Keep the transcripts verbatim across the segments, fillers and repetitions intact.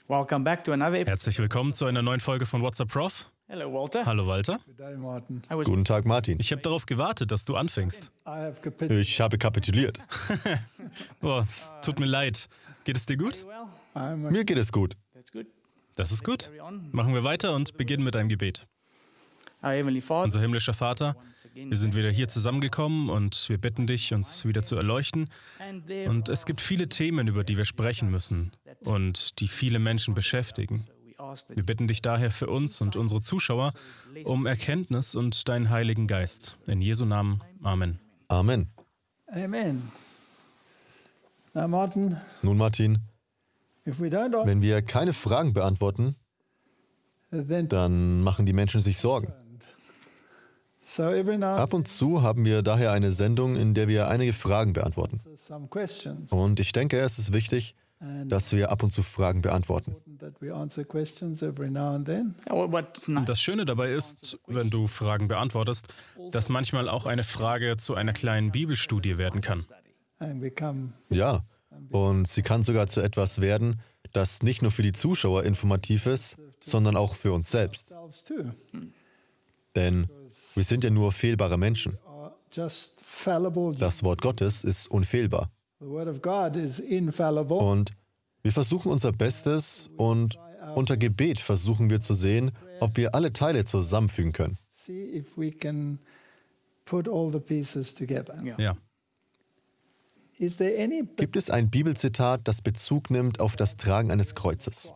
Welcome back to another episode. Herzlich willkommen zu einer neuen Folge von What's Up Prof. Hello, Walter. Hallo Walter. I was Guten Tag, Martin. Ich habe darauf gewartet, dass du anfängst. Ich habe kapituliert. Oh, es tut mir leid. Geht es dir gut? well. Mir geht es gut. That's good. Das ist gut. Carry on. Machen wir weiter und beginnen mit einem Gebet. Our Heavenly Father, Unser himmlischer Vater, wir sind wieder hier zusammengekommen und wir bitten dich, uns wieder zu erleuchten. and there Und es gibt viele Themen, über die wir sprechen müssen und die viele Menschen beschäftigen. we ask that Wir bitten dich daher für uns und unsere Zuschauer um Erkenntnis und deinen Heiligen Geist. In Jesu Namen. Amen. Amen. Amen. Now, Martin, Nun, Martin, if we don't answer, wenn wir keine Fragen beantworten, then dann machen die Menschen sich Sorgen. so every now Ab und zu haben wir daher eine Sendung, in der wir einige Fragen beantworten. and some questions, Und ich denke, es ist wichtig, dass wir ab und zu Fragen beantworten. that we answer questions every now and then. Oh, what's nice. Das Schöne dabei ist, wenn du Fragen beantwortest, dass manchmal auch eine Frage zu einer kleinen Bibelstudie werden kann. And we come, Ja, und sie kann sogar zu etwas werden, das nicht nur für die Zuschauer informativ ist, sondern auch für uns selbst. ourselves too, Denn wir sind ja nur fehlbare Menschen. are just fallible. Das Wort Gottes ist unfehlbar. The Word of God is infallible. Und wir versuchen unser Bestes und unter Gebet versuchen wir zu sehen, ob wir alle Teile zusammenfügen können. See if we can put all the pieces together. Yeah. Ja. Is there any Gibt es ein Bibelzitat, das Bezug nimmt auf das Tragen eines Kreuzes?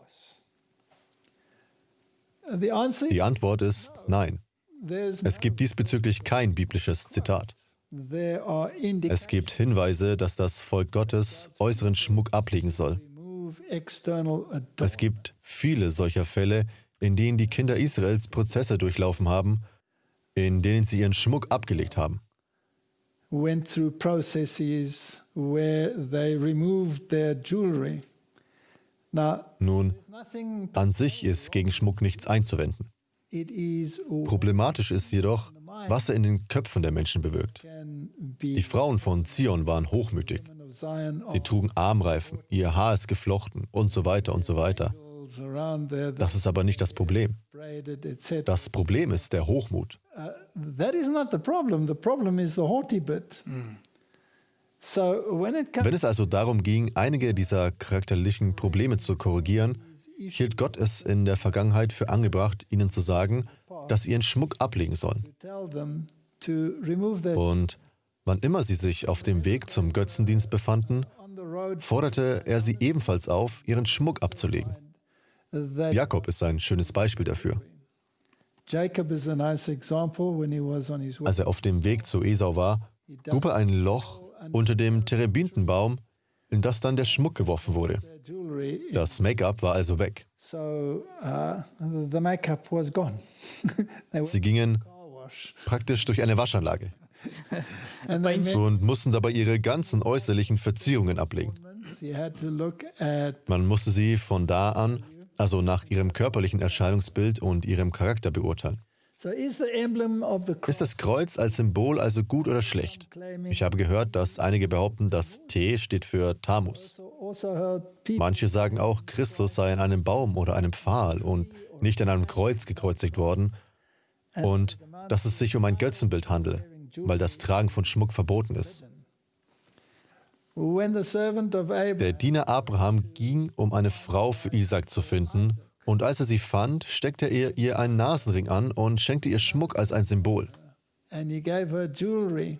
The answer? Die Antwort ist nein. There's Es gibt diesbezüglich kein biblisches Zitat. there are Es indications gibt Hinweise, dass das Volk Gottes äußeren Schmuck ablegen soll. remove external Es adornment. gibt viele solcher Fälle, in denen die Kinder Israels Prozesse durchlaufen haben, in denen sie ihren Schmuck abgelegt haben. Went through processes where they removed their jewelry. Now, Nun, nothing. an sich ist gegen Schmuck nichts einzuwenden. It is Problematisch ist jedoch, was er in den Köpfen der Menschen bewirkt. can Die be Frauen von Zion waren hochmütig. of Zion Sie trugen Armreifen, ihr Haar ist geflochten und so weiter und so weiter. angles around there, Das ist aber nicht das Problem. braided, et cetera. Das Problem ist der Hochmut. Uh, that is not the problem. The problem is the haughty bit. So when it comes Wenn es also darum ging, einige dieser charakterlichen Probleme zu korrigieren, hielt Gott es in der Vergangenheit für angebracht, ihnen zu sagen, dass sie ihren Schmuck ablegen sollen. to tell them to remove their Und wann immer sie sich auf dem Weg zum Götzendienst befanden, on the road, forderte er sie ebenfalls auf, ihren Schmuck abzulegen. that Jakob ist ein schönes Beispiel dafür. Jacob is a nice example. When he was on his way, Als er auf dem Weg zu Esau war, grub er ein Loch unter dem Terebintenbaum, in das dann der Schmuck geworfen wurde. their jewelry. Das Make-up war also weg. So uh, the makeup was gone. They went Sie gingen to car wash, praktisch durch eine Waschanlage and they met, und mussten dabei ihre ganzen äußerlichen Verzierungen ablegen. you had to look at Man musste sie von da an, also nach ihrem körperlichen Erscheinungsbild und ihrem Charakter beurteilen. So is the emblem of the cross. Ist das Kreuz als Symbol also gut oder schlecht? Ich habe gehört, dass einige behaupten, das T steht für Tammuz. So also heard people Manche sagen auch, Christus sei an einem Baum oder einem Pfahl und nicht an einem Kreuz gekreuzigt worden und dass es sich um ein Götzenbild handele, weil das Tragen von Schmuck verboten ist. when the servant of Abraham Der Diener Abraham ging, um eine Frau für Isaac zu finden, und als er sie fand, steckte er ihr einen Nasenring an und schenkte ihr Schmuck als ein Symbol. and he gave her jewelry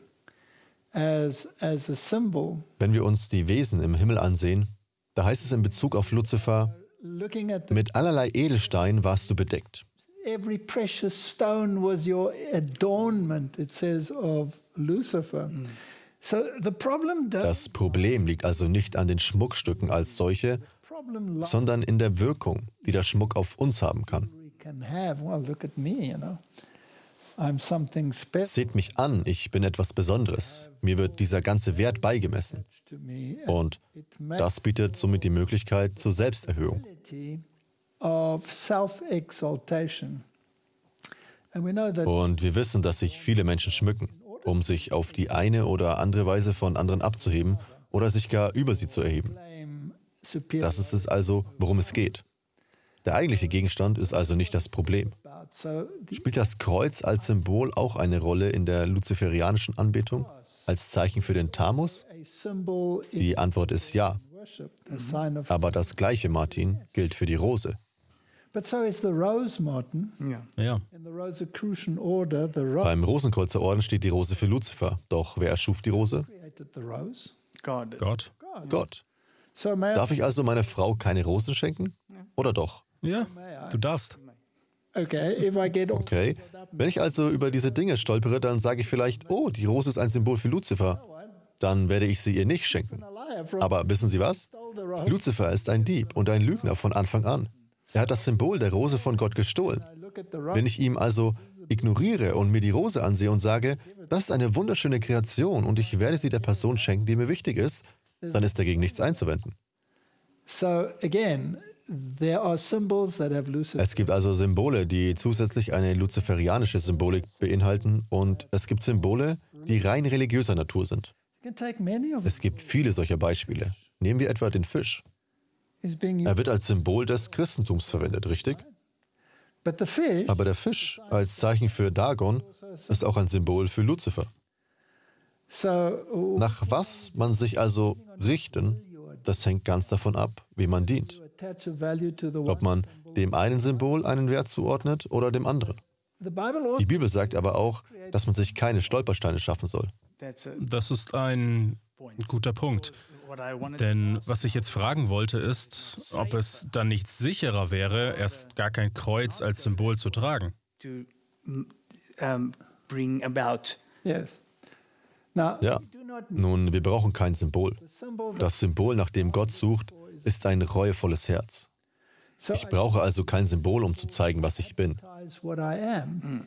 as as a symbol, Wenn wir uns die Wesen im Himmel ansehen, da heißt es in Bezug auf Luzifer, looking at the, mit allerlei Edelstein warst du bedeckt. every precious stone was your adornment, it says, of Lucifer. So the problem does Das Problem liegt also nicht an den Schmuckstücken als solche, problem lies sondern in der Wirkung, die der Schmuck auf uns haben kann. we can have. Well, look at me, you know. I'm something special Seht mich an, ich bin etwas Besonderes. Mir wird dieser ganze Wert beigemessen. to me. Und das bietet somit die Möglichkeit zur Selbsterhöhung. Ability of self-exaltation. And we know that Und wir wissen, dass sich viele Menschen schmücken, um sich auf die eine oder andere Weise von anderen abzuheben oder sich gar über sie zu erheben. claim superior Das ist es also, worum es geht. Der eigentliche Gegenstand ist also nicht das Problem. about. So the Spielt das Kreuz als Symbol auch eine Rolle in der luziferianischen Anbetung, als Zeichen für den Tamus? a symbol in Die Antwort ist ja. worship, the sign of. Aber das gleiche, Martin, gilt für die Rose. But so is the rose, Martin. Ja. Ja, In the Rosicrucian order, the rose Beim Rosenkreuzer-Orden steht die Rose für Luzifer. Doch wer erschuf die Rose? created the rose. God. Gott. Gott. So may I, Darf ich also meiner Frau keine Rosen schenken? Oder doch? Ja, du darfst. okay, if I get all Okay. Wenn ich also über diese Dinge stolpere, dann sage ich vielleicht, oh, die Rose ist ein Symbol für Luzifer. Dann werde ich sie ihr nicht schenken. a liar from Aber wissen Sie was? stole the rose. Luzifer ist ein Dieb und ein Lügner von Anfang an. Er hat das Symbol der Rose von Gott gestohlen. I look at the rose. Wenn ich ihm also ignoriere und mir die Rose ansehe und sage, das ist eine wunderschöne Kreation und ich werde sie der Person schenken, die mir wichtig ist, dann ist dagegen nichts einzuwenden. So again, there are symbols that have Lucifer. Es gibt also Symbole, die zusätzlich eine luziferianische Symbolik beinhalten und es gibt Symbole, die rein religiöser Natur sind. You can take many of Es gibt viele solcher Beispiele. Nehmen wir etwa den Fisch. is being used. Er wird als Symbol des Christentums verwendet, richtig? But the fish, Aber der Fisch als Zeichen für Dagon ist auch ein Symbol für Luzifer. so uh, Nach was man sich also richten, das hängt ganz davon ab, wie man dient. attach a value to the one. Ob man dem einen Symbol einen Wert zuordnet oder dem anderen. The Bible Die also Bibel sagt aber auch, dass man sich keine Stolpersteine schaffen soll. That's a Das ist ein guter Punkt. what I wanted. Denn was ich jetzt fragen wollte, ist, ob es dann nicht sicherer wäre, erst gar kein Kreuz als Symbol zu tragen. to mm, um, bring about. yes. Now Ja. we do not Nun, wir brauchen kein Symbol. the symbol that Das Symbol, nach dem Gott sucht, ist ein reuevolles Herz. so Ich brauche also kein Symbol, um zu zeigen, was ich bin. identifies what I am.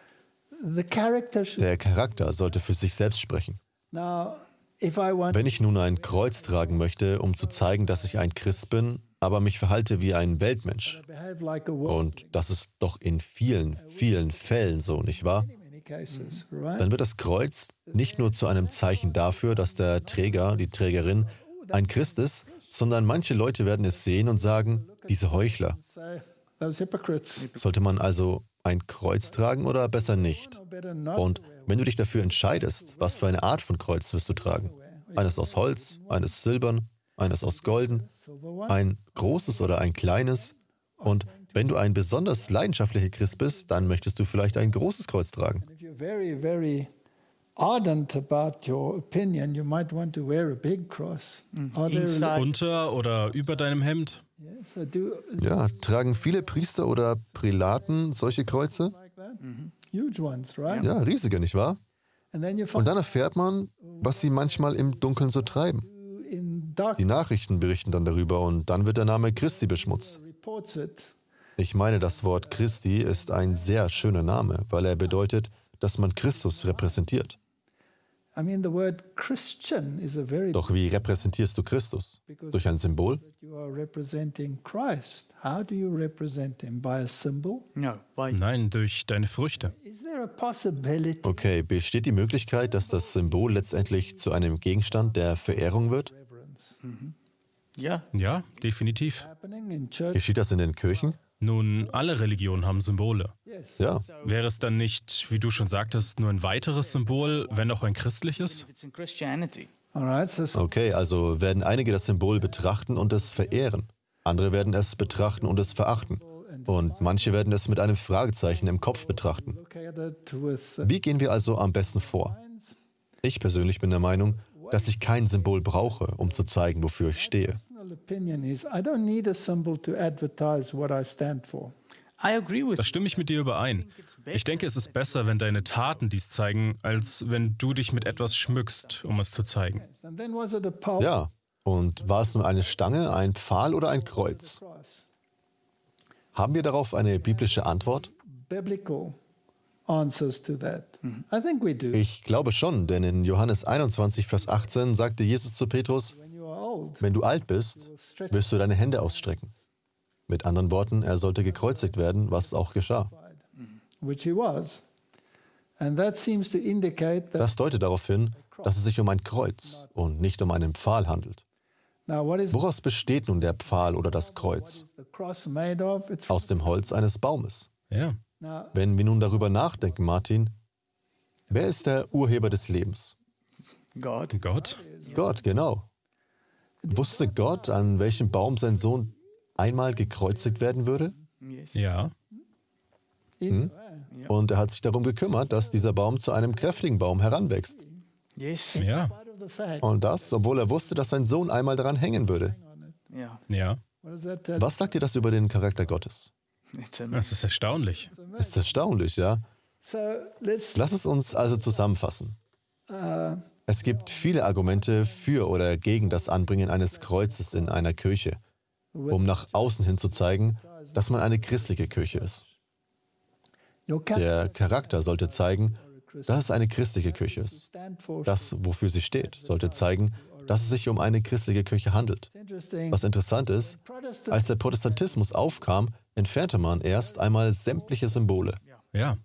The character should Der Charakter sollte für sich selbst sprechen. now if I want Wenn ich nun ein Kreuz tragen möchte, um zu zeigen, dass ich ein Christ bin, aber mich verhalte wie ein Weltmensch, to behave like a world und das ist doch in vielen, vielen Fällen so, nicht wahr? in many cases, right? Dann wird das Kreuz nicht nur zu einem Zeichen dafür, dass der Träger, die Trägerin ein Christ ist, sondern manche Leute werden es sehen und sagen, diese Heuchler. So those hypocrites Sollte man also ein Kreuz tragen oder besser nicht? no better not Und wenn du dich dafür entscheidest, was für eine Art von Kreuz wirst du tragen? Eines aus Holz, eines silbern, eines aus golden, silver one. ein großes oder ein kleines? Und wenn du ein besonders leidenschaftlicher Christ bist, dann möchtest du vielleicht ein großes Kreuz tragen. If you're very, very ardent about your opinion, you might want to wear a big cross. Are there Inside. Unter oder über deinem Hemd? yeah, so do Ja, tragen viele Priester oder Prälaten solche Kreuze? like that? Huge ones, right? Ja, riesige, nicht wahr? And then you Und find dann erfährt man, was sie manchmal im Dunkeln so treiben. in dark Die Nachrichten berichten dann darüber und dann wird der Name Christi beschmutzt. reports it. Ich meine, das Wort Christi ist ein sehr schöner Name, weil er bedeutet, dass man Christus repräsentiert. I mean, the word Christian is a very Doch wie repräsentierst du Christus? Durch ein Symbol? you are representing Christ. How do you represent him? By a symbol? No, by Nein, durch deine Früchte. Is there a possibility Okay, besteht die Möglichkeit, dass das Symbol letztendlich zu einem Gegenstand der Verehrung wird? reverence yeah. Ja, definitiv. happening in church? Geschieht das in den Kirchen? Nun, alle Religionen haben Symbole. Yes. Ja. Wäre es dann nicht, wie du schon sagtest, nur ein weiteres Symbol, wenn auch ein christliches? If it's in Christianity, All right. So, so Okay, also werden einige das Symbol betrachten und es verehren. Andere werden es betrachten und es verachten. Und manche werden es mit einem Fragezeichen im Kopf betrachten. look at it with uh, Wie gehen wir also am besten vor? Ich persönlich bin der Meinung, dass ich kein Symbol brauche, um zu zeigen, wofür ich stehe. personal opinion is I don't need a symbol to advertise what I stand for. I agree with Da stimme ich mit dir überein. Ich denke, es ist besser, wenn deine Taten dies zeigen, als wenn du dich mit etwas schmückst, um es zu zeigen. And then was it a pole Ja, und war es nun eine Stange, ein Pfahl oder ein Kreuz? cross? Haben wir darauf eine biblische Antwort? Biblical answers to that. I think we do. Ich glaube schon, denn in Johannes einundzwanzig, Vers achtzehn sagte Jesus zu Petrus, When you are old, wenn du alt bist, wirst du deine Hände ausstrecken. Mit anderen Worten, er sollte gekreuzigt werden, was auch geschah. which he was. And that seems to indicate that Das deutet darauf hin, dass es sich um ein Kreuz und nicht um einen Pfahl handelt. Now, what is Woraus besteht nun der Pfahl oder das Kreuz? the cross made of? It's Aus dem Holz eines Baumes. Ja. now Wenn wir nun darüber nachdenken, Martin, wer ist der Urheber des Lebens? God. Gott? Gott, genau. Wusste Gott, an welchem Baum sein Sohn einmal gekreuzigt werden würde? Yes. Ja. in, Und er hat sich darum gekümmert, dass dieser Baum zu einem kräftigen Baum heranwächst. Yes. Ja. spite of the fact, Und das, obwohl er wusste, dass sein Sohn einmal daran hängen würde. Yeah. Ja. what does that tell? Was sagt dir das über den Charakter Gottes? It's amazing. Das ist erstaunlich. Das ist erstaunlich, ja? So let's Lass es uns also zusammenfassen. uh, Es gibt viele Argumente für oder gegen das Anbringen eines Kreuzes in einer Kirche, um nach außen hin zu zeigen, dass man eine christliche Kirche ist. your character Der Charakter sollte zeigen, dass es eine christliche Kirche ist. stand for. Das, wofür sie steht, sollte zeigen, dass es sich um eine christliche Kirche handelt. It's interesting. Was interessant ist, Protestant als der Protestantismus aufkam, entfernte man erst einmal sämtliche Symbole. Ja.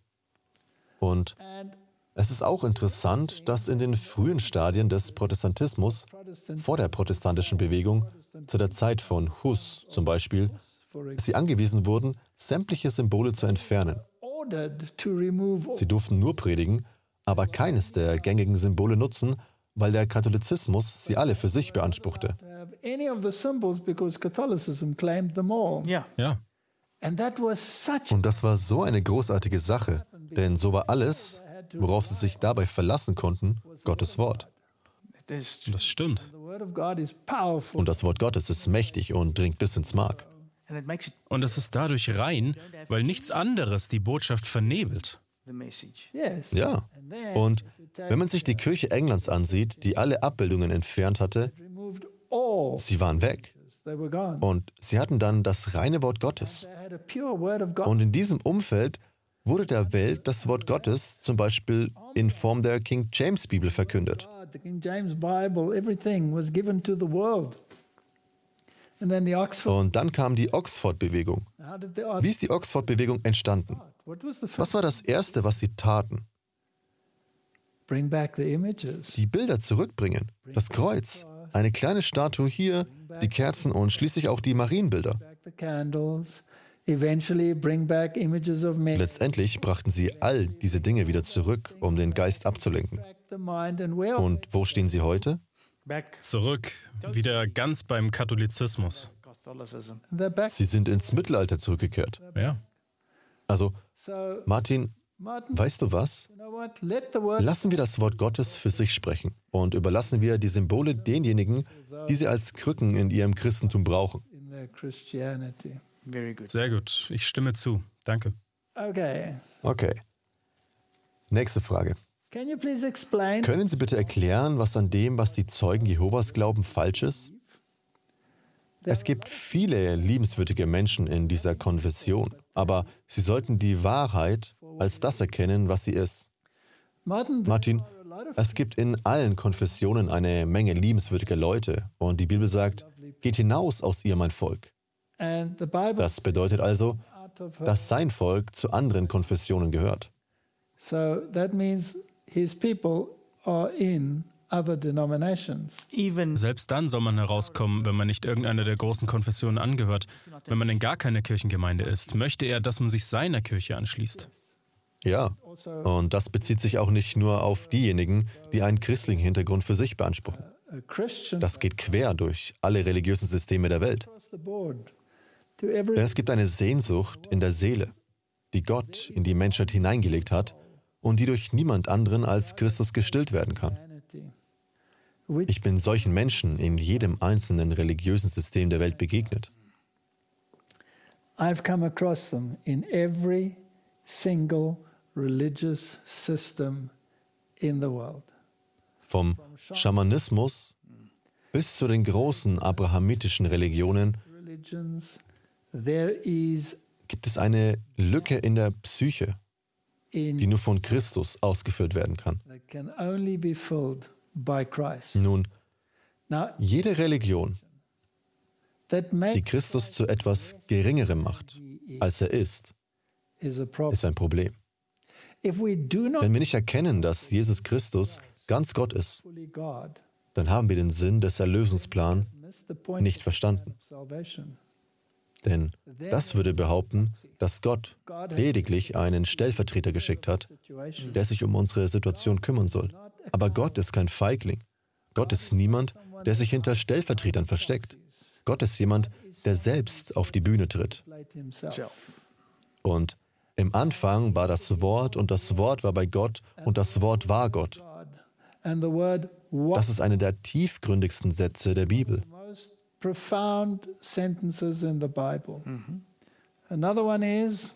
Und and es ist auch interessant, dass in den frühen Stadien des Protestantismus, Protestant vor der protestantischen Bewegung, zu der Zeit von Hus zum Beispiel, for sie angewiesen wurden, sämtliche Symbole zu entfernen. ordered to remove all Sie durften nur predigen, aber keines der gängigen Symbole nutzen, weil der Katholizismus sie alle für sich beanspruchte. to have any of the symbols because Catholicism claimed them all. Yeah. Ja. And that was such Und das war so eine großartige Sache, denn so war alles, worauf sie sich dabei verlassen konnten, Gottes Wort. It is. Das stimmt. the word of God is powerful. Und das Wort Gottes ist mächtig und dringt bis ins Mark. And it makes it Und es ist dadurch rein, weil nichts anderes die Botschaft vernebelt. the message. Yes. Ja. And then Und if you take- wenn man sich die Kirche Englands ansieht, die alle Abbildungen entfernt hatte, removed all, sie waren weg. they were gone. Und sie hatten dann das reine Wort Gottes. They had a pure word of God. Und in diesem Umfeld wurde der Welt das Wort Gottes zum Beispiel in Form der King James Bibel verkündet. God, the King James Bible, everything was given to the world. And then the Oxford. Und dann kam die Oxford-Bewegung. How did the Wie ist die Oxford-Bewegung entstanden? What was the first? Was war das Erste, was sie taten? Bring back the images. Die Bilder zurückbringen. Das Kreuz, eine kleine Statue hier, die Kerzen und schließlich auch die Marienbilder. Back the candles. Eventually bring back images of men. Letztendlich brachten sie all diese Dinge wieder zurück, um den Geist abzulenken. Back the mind and where Und wo stehen sie heute? Back Zurück, wieder ganz beim Katholizismus. Catholicism. they're back. Sie sind ins Mittelalter zurückgekehrt. Ja. Also, So Martin, Martin, weißt du was? you know what? Let the word Lassen wir das Wort Gottes für sich sprechen und überlassen wir die Symbole denjenigen, die sie als Krücken in ihrem Christentum brauchen. in their Christianity. Very good. Sehr gut. Ich stimme zu. Danke. Okay. Okay. Nächste Frage. Can you please explain Können Sie bitte erklären, was an dem, was die Zeugen Jehovas glauben, falsch ist? Es gibt viele liebenswürdige Menschen in dieser Konfession, aber sie sollten die Wahrheit als das erkennen, was sie ist. Martin? there Martin, are a lot of es gibt in allen Konfessionen eine Menge liebenswürdiger Leute und die Bibel sagt, geht hinaus aus ihr, mein Volk. and the Bible Das bedeutet also, out of her. dass sein Volk zu anderen Konfessionen gehört. So that means his people are in other denominations. Even Selbst dann soll man herauskommen, wenn man nicht irgendeiner der großen Konfessionen angehört. Wenn man in gar keine Kirchengemeinde ist, möchte er, dass man sich seiner Kirche anschließt. Ja, Also und das bezieht sich auch nicht nur auf diejenigen, die einen christlichen Hintergrund für sich beanspruchen. a Christian Das geht quer durch alle religiösen Systeme der Welt. across the board to every Denn es gibt eine Sehnsucht in der Seele, die Gott in die Menschheit hineingelegt hat und die durch niemand anderen als Christus gestillt werden kann. humanity. Which Ich bin solchen Menschen in jedem einzelnen religiösen System der Welt begegnet. I've come across them in every single religious system in the world. Vom Schamanismus bis zu den großen abrahamitischen Religionen Religions, there is gibt es eine Lücke in der Psyche, die in nur von Christus ausgefüllt werden kann. that can only be filled by Christ. Nun, Now jede Religion, that die makes Christus zu etwas Geringerem macht, als er ist, is a problem. ist ein Problem. If we do not Wenn wir nicht erkennen, dass Jesus Christus ganz Gott ist, fully God, dann haben wir den Sinn des Erlösungsplans nicht verstanden. Denn das würde behaupten, dass Gott lediglich einen Stellvertreter geschickt hat, der sich um unsere Situation kümmern soll. Aber Gott ist kein Feigling. Gott ist niemand, der sich hinter Stellvertretern versteckt. Gott ist jemand, der selbst auf die Bühne tritt. Und im Anfang war das Wort und das Wort war bei Gott und das Wort war Gott. Das ist einer der tiefgründigsten Sätze der Bibel. Profound sentences in the Bible. Mm-hmm. Another one is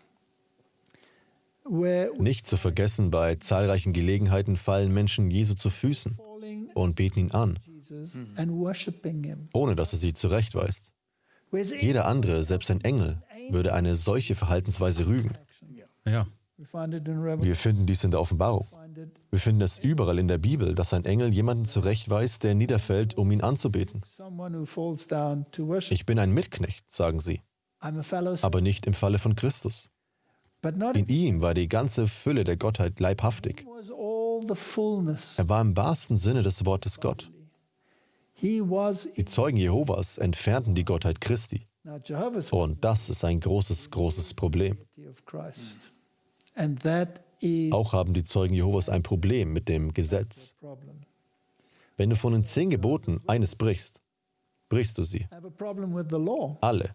where Nicht zu vergessen, bei zahlreichen Gelegenheiten fallen Menschen Jesu zu Füßen und beten ihn an, and worshiping him. ohne dass er sie zurechtweist. Jeder andere, selbst ein Engel, würde eine solche Verhaltensweise rügen. Ja. We find it in Revelation. Wir finden dies in der Offenbarung. Wir finden es überall in der Bibel, dass ein Engel jemanden zurechtweist, der niederfällt, um ihn anzubeten. Someone who falls down to worship. Ich bin ein Mitknecht, sagen sie, I'm a fellow aber nicht im Falle von Christus. but not In ihm war die ganze Fülle der Gottheit leibhaftig. was all the fullness. Er war im wahrsten Sinne des Wortes Gott. He was Die Zeugen Jehovas entfernten die Gottheit Christi. now Jehovah's Und das ist ein großes, großes Problem. identity of Christ. And that is Auch haben die Zeugen Jehovas ein Problem mit dem Gesetz. the problem. Wenn du von den zehn Geboten eines brichst, brichst du sie. I have a problem with the law. Alle.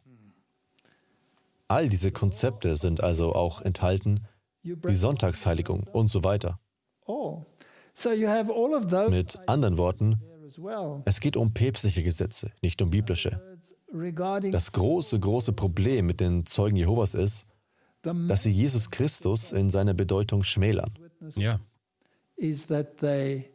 All diese Konzepte sind also auch enthalten, You die break Sonntagsheiligung und so weiter. all. So you have all of those Mit anderen Worten, there as well. es geht um päpstliche Gesetze, nicht um biblische. Regarding Das große, große Problem mit den Zeugen Jehovas ist, the dass sie Jesus Christus in seiner Bedeutung schmälern. Ja. is that they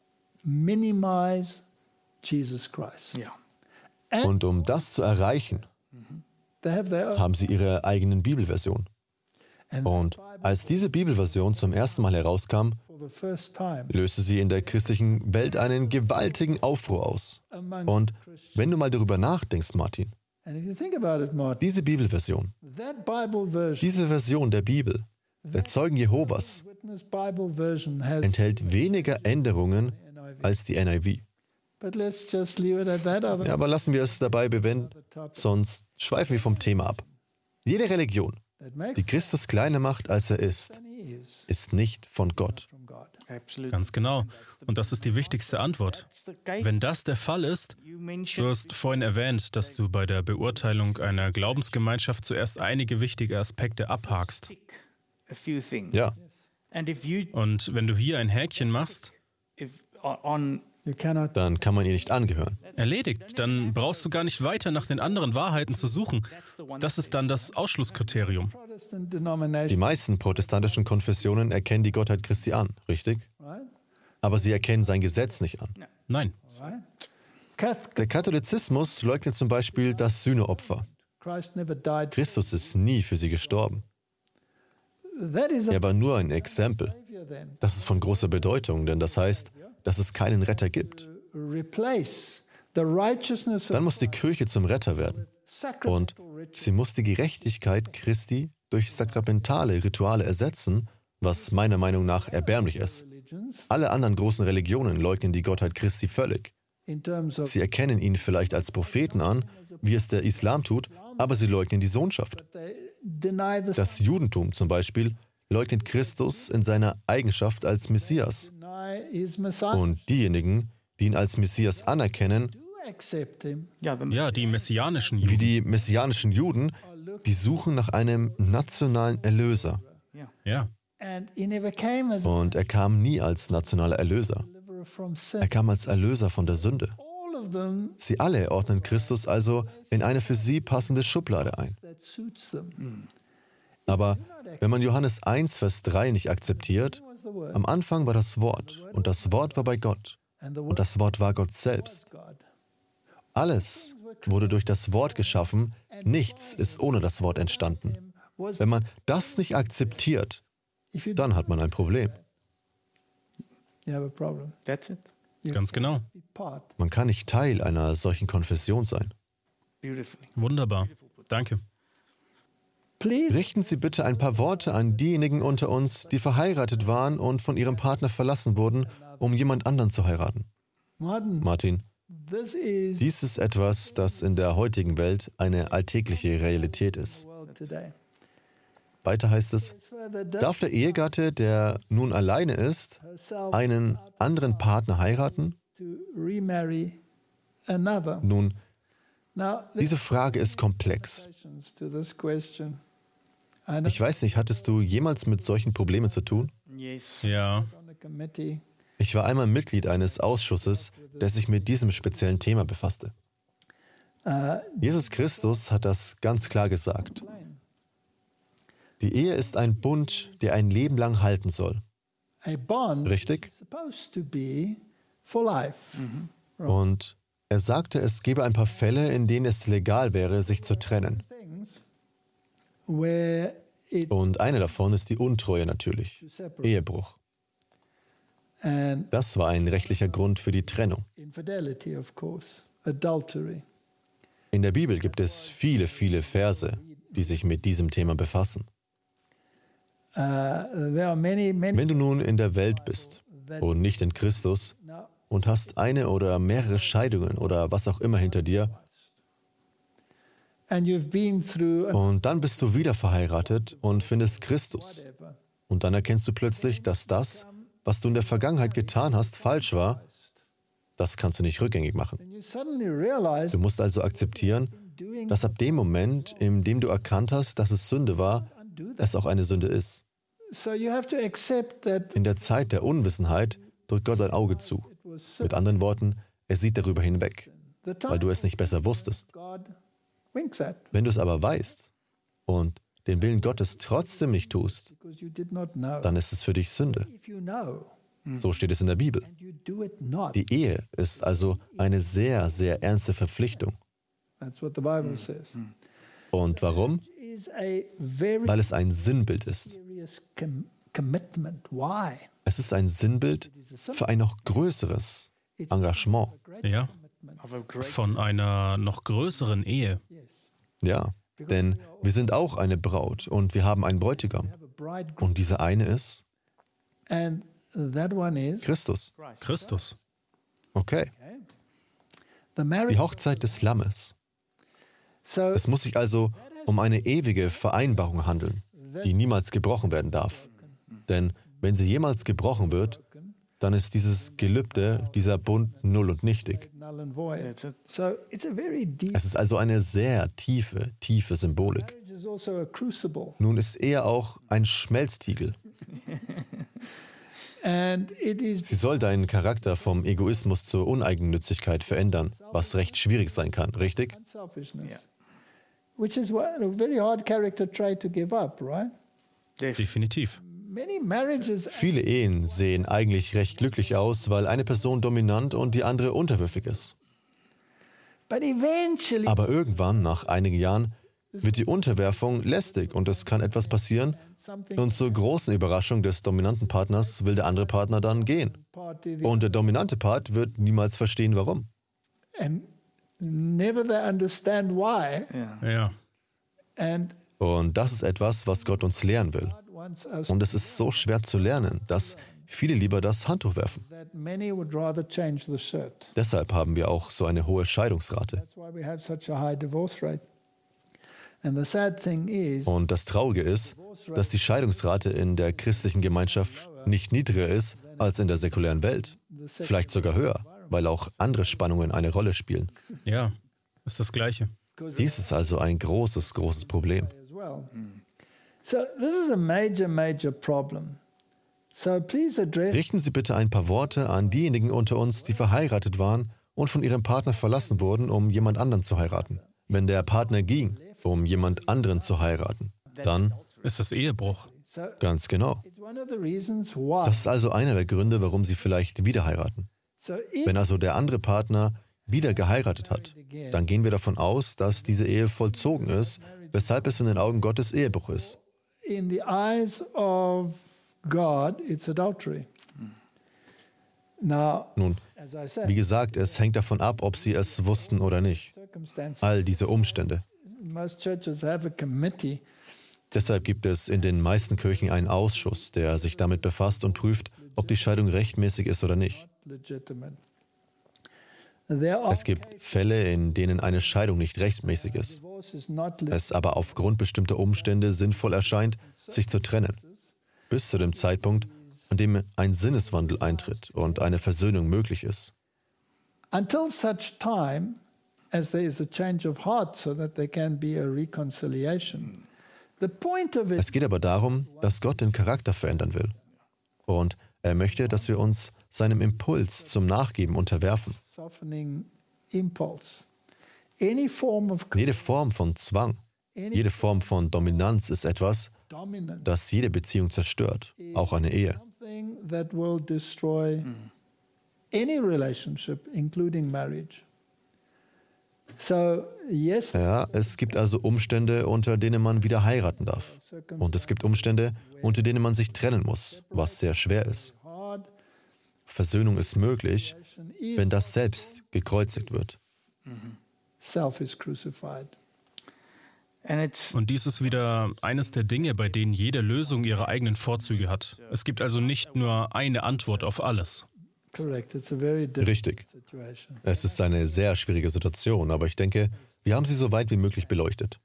minimize Jesus Christ. Ja. Und um das zu erreichen, They have their own. haben sie ihre eigenen Bibelversion. And Und als diese Bibelversion zum ersten Mal herauskam, for the first time löste sie in der christlichen Welt einen gewaltigen Aufruhr aus. among Und wenn du mal darüber nachdenkst, Martin, and if you think about it, Martin, diese Bibelversion, that Bible version, diese Version der Bibel, der Zeugen Jehovas, Witness Bible version has enthält weniger Änderungen N I V. als die N I V. But let's just leave it at that. Other Ja, aber lassen wir es dabei bewenden, sonst schweifen wir vom Thema ab. Jede Religion, that makes die Christus kleiner macht, als er ist, than he is ist nicht von Gott. from God. Absolutely. Ganz genau. Und das ist die wichtigste Antwort. That's the case. Wenn das der Fall ist, You du mentioned hast vorhin erwähnt, dass du bei der Beurteilung einer Glaubensgemeinschaft zuerst einige wichtige Aspekte abhakst. tick a few things. Ja, And if you Und wenn du hier ein Häkchen machst, if on You cannot. dann kann man ihr nicht angehören. erledigt, dann brauchst du gar nicht weiter nach den anderen Wahrheiten zu suchen. Das ist dann das Ausschlusskriterium. Protestant Die denomination, meisten protestantischen Konfessionen erkennen die Gottheit Christi an, richtig? right? Aber sie erkennen sein Gesetz nicht an. Nein. Right? Catholic, Der Katholizismus leugnet zum Beispiel das Sühneopfer. Christ never died. Christus ist nie für sie gestorben. That is a Er war nur ein Exempel. savior then. Das ist von großer Bedeutung, denn das heißt, dass es keinen Retter gibt. Replace the righteousness Dann of muss die Kirche zum Retter werden. Und sacramental ritual. sie muss die Gerechtigkeit Christi durch sakramentale Rituale ersetzen, was meiner Meinung nach erbärmlich ist. Religions Alle anderen großen Religionen leugnen die Gottheit Christi völlig. in terms of Sie erkennen ihn vielleicht als Propheten an, wie es der Islam tut, aber sie leugnen die Sohnschaft. they deny the Das Judentum zum Beispiel leugnet Christus in seiner Eigenschaft als Messias. deny his Messiah. Und diejenigen, die ihn als Messias anerkennen, Do accept him. yeah, the Ja, die messianischen wie Juden. die messianischen Juden, die suchen nach einem nationalen Erlöser. Ja. And he never came as a Und er kam nie als nationaler Erlöser. deliverer from sin. Er kam als Erlöser von der Sünde. All of them Sie alle ordnen Christus also in eine für sie passende Schublade ein. that suits them. Aber wenn man Johannes eins, Vers drei nicht akzeptiert, Was the word? am Anfang war das Wort und das Wort war bei Gott And the und word das Wort war Gott selbst. was God. Alles wurde durch das Wort geschaffen, nichts ist ohne das Wort entstanden. Was Wenn man das nicht akzeptiert, if you dann hat man ein Problem. you have a problem. that's it. Ganz genau. Be part. Man kann nicht Teil einer solchen Konfession sein. Beautifully. Wunderbar. Danke. Please Richten Sie bitte ein paar Worte an diejenigen unter uns, die verheiratet waren und von ihrem Partner verlassen wurden, um jemand anderen zu heiraten. Martin, Martin, This is Dies ist etwas, das in der heutigen Welt eine alltägliche Realität ist. the world today. Weiter heißt es, Further, does darf der Ehegatte, der nun alleine ist, herself einen anderen Partner heiraten? to remarry another. Nun, Now, diese Frage ist komplex. there's to this question. I know Ich weiß nicht, hattest du jemals mit solchen Problemen zu tun? Yes. Ja, on the committee. Ich war einmal Mitglied eines Ausschusses, der sich mit diesem speziellen Thema befasste. Uh, Jesus Christus hat das ganz klar gesagt. Die Ehe ist ein Bund, der ein Leben lang halten soll. a bond Richtig? is supposed to be for life. Und er sagte, es gebe ein paar Fälle, in denen es legal wäre, sich zu trennen. Things where it Und eine davon ist die Untreue natürlich. to separate Ehebruch. and Das war ein rechtlicher Grund für die Trennung. infidelity, of course, adultery. In der Bibel gibt es viele, viele Verse, die sich mit diesem Thema befassen. Uh, there are many, many. Wenn du nun in der Welt bist und nicht in Christus Now, und hast eine oder mehrere Scheidungen oder was auch immer hinter dir and you've been through a und dann bist du wieder verheiratet und findest Christus whatever. und dann erkennst du plötzlich, dass das, was du in der Vergangenheit getan hast, falsch war, das kannst du nicht rückgängig machen. Then you suddenly realize Du musst also akzeptieren, doing dass ab dem Moment, in dem du erkannt hast, dass es Sünde war, undo that. es auch eine Sünde ist. So you have to accept that In der Zeit der Unwissenheit drückt Gott ein Auge zu. it was sin. Mit anderen Worten, er sieht darüber hinweg, The time weil du es nicht besser wusstest. God winks at Wenn du es aber weißt und den Willen Gottes trotzdem nicht tust, because you did not know. dann ist es für dich Sünde. If you know So steht es in der Bibel. and you do it not, Die Ehe ist also eine sehr, sehr ernste Verpflichtung. that's what the Bible says. Und warum? Is a very Weil es ein Sinnbild ist. serious com- commitment. Why? Es ist ein Sinnbild für ein noch größeres Engagement. ja, Of a great von einer noch größeren Ehe. Yes. Ja, denn wir sind auch eine Braut und wir haben einen Bräutigam. Have a bridegroom, Und dieser eine ist and that one is Christus. Christ. Christus. Okay, the die marriage. Hochzeit des Lammes. So Es muss sich also um eine ewige Vereinbarung handeln, die niemals gebrochen werden darf. Denn wenn sie jemals gebrochen wird, dann ist dieses Gelübde, dieser Bund null und nichtig. null and void. That's it. So it's a very deep. Es ist also eine sehr tiefe, tiefe Symbolik. Marriage is also a crucible, Nun ist Ehe auch ein Schmelztiegel. and it is Sie soll deinen Charakter vom Egoismus zur Uneigennützigkeit verändern, was recht schwierig sein kann, richtig? unselfishness, Yeah. which is what, a very hard character trait to give up, right? Definitely. Definitiv. Many marriages Viele Ehen sehen eigentlich recht glücklich aus, weil eine Person dominant und die andere unterwürfig ist. But eventually, Aber irgendwann, nach einigen Jahren, wird die Unterwerfung lästig und es kann etwas passieren. something Und zur großen Überraschung des dominanten Partners will der andere Partner dann gehen. party the, Und der dominante Part wird niemals verstehen, warum. and never they understand why. Yeah. Ja. And Und das ist etwas, was Gott uns lehren will. God wants us Und es ist so schwer zu lernen, dass viele lieber das Handtuch werfen. that many would rather change the shirt. Deshalb haben wir auch so eine hohe Scheidungsrate. That's why we have such a high divorce rate. And the sad thing is, Und das Traurige ist, dass die Scheidungsrate in der christlichen Gemeinschaft nicht niedriger ist als in der säkulären Welt. Vielleicht sogar höher, weil auch andere Spannungen eine Rolle spielen. Ja, ist das Gleiche. Dies ist also ein großes, großes Problem. as well. So this is a major, major problem. So please address Richten Sie bitte ein paar Worte an diejenigen unter uns, die verheiratet waren und von ihrem Partner verlassen wurden, um jemand anderen zu heiraten. Wenn der Partner ging, um jemand anderen zu heiraten, dann Ist das Ehebruch? so ganz genau. it's one of the reasons why. Das ist also einer der Gründe, warum Sie vielleicht wieder heiraten. So if Wenn also der andere Partner wieder geheiratet hat, dann gehen wir davon aus, dass diese Ehe vollzogen ist, weshalb es in den Augen Gottes Ehebruch ist. in the eyes of God, it's adultery. Now, Nun, as I said, wie gesagt, es hängt davon ab, ob Sie es wussten oder nicht. circumstances. All diese Umstände. Most churches have a committee Deshalb gibt es in den meisten Kirchen einen Ausschuss, der sich damit befasst und prüft, ob die Scheidung rechtmäßig ist oder nicht. legitimate. There are Es gibt Fälle, in denen eine Scheidung nicht rechtmäßig ist, divorce is not es aber aufgrund bestimmter Umstände sinnvoll erscheint, sich zu trennen, bis zu dem Zeitpunkt, an dem ein Sinneswandel eintritt und eine Versöhnung möglich ist. until such time as there is a change of heart so that there can be a reconciliation. The point of it Es geht aber darum, dass Gott den Charakter verändern will. Und er möchte, dass wir uns seinem Impuls zum Nachgeben unterwerfen. softening impulse. Any form of Jede Form von Zwang, jede Form von Dominanz ist etwas, dominance, das jede Beziehung zerstört, auch eine Ehe. something that will destroy any relationship, including marriage. So, yes, Ja, es gibt also Umstände, unter denen man wieder heiraten darf. Und es gibt Umstände, unter denen man sich trennen muss, was sehr schwer ist. hard, Versöhnung ist möglich, wenn das Selbst gekreuzigt wird. self is crucified. And it's Und dies ist wieder eines der Dinge, bei denen jede Lösung ihre eigenen Vorzüge hat. Es gibt also nicht nur eine Antwort auf alles. Correct. It's a very difficult Richtig. situation. Es ist eine sehr schwierige Situation, aber ich denke, wir haben sie so weit wie möglich beleuchtet.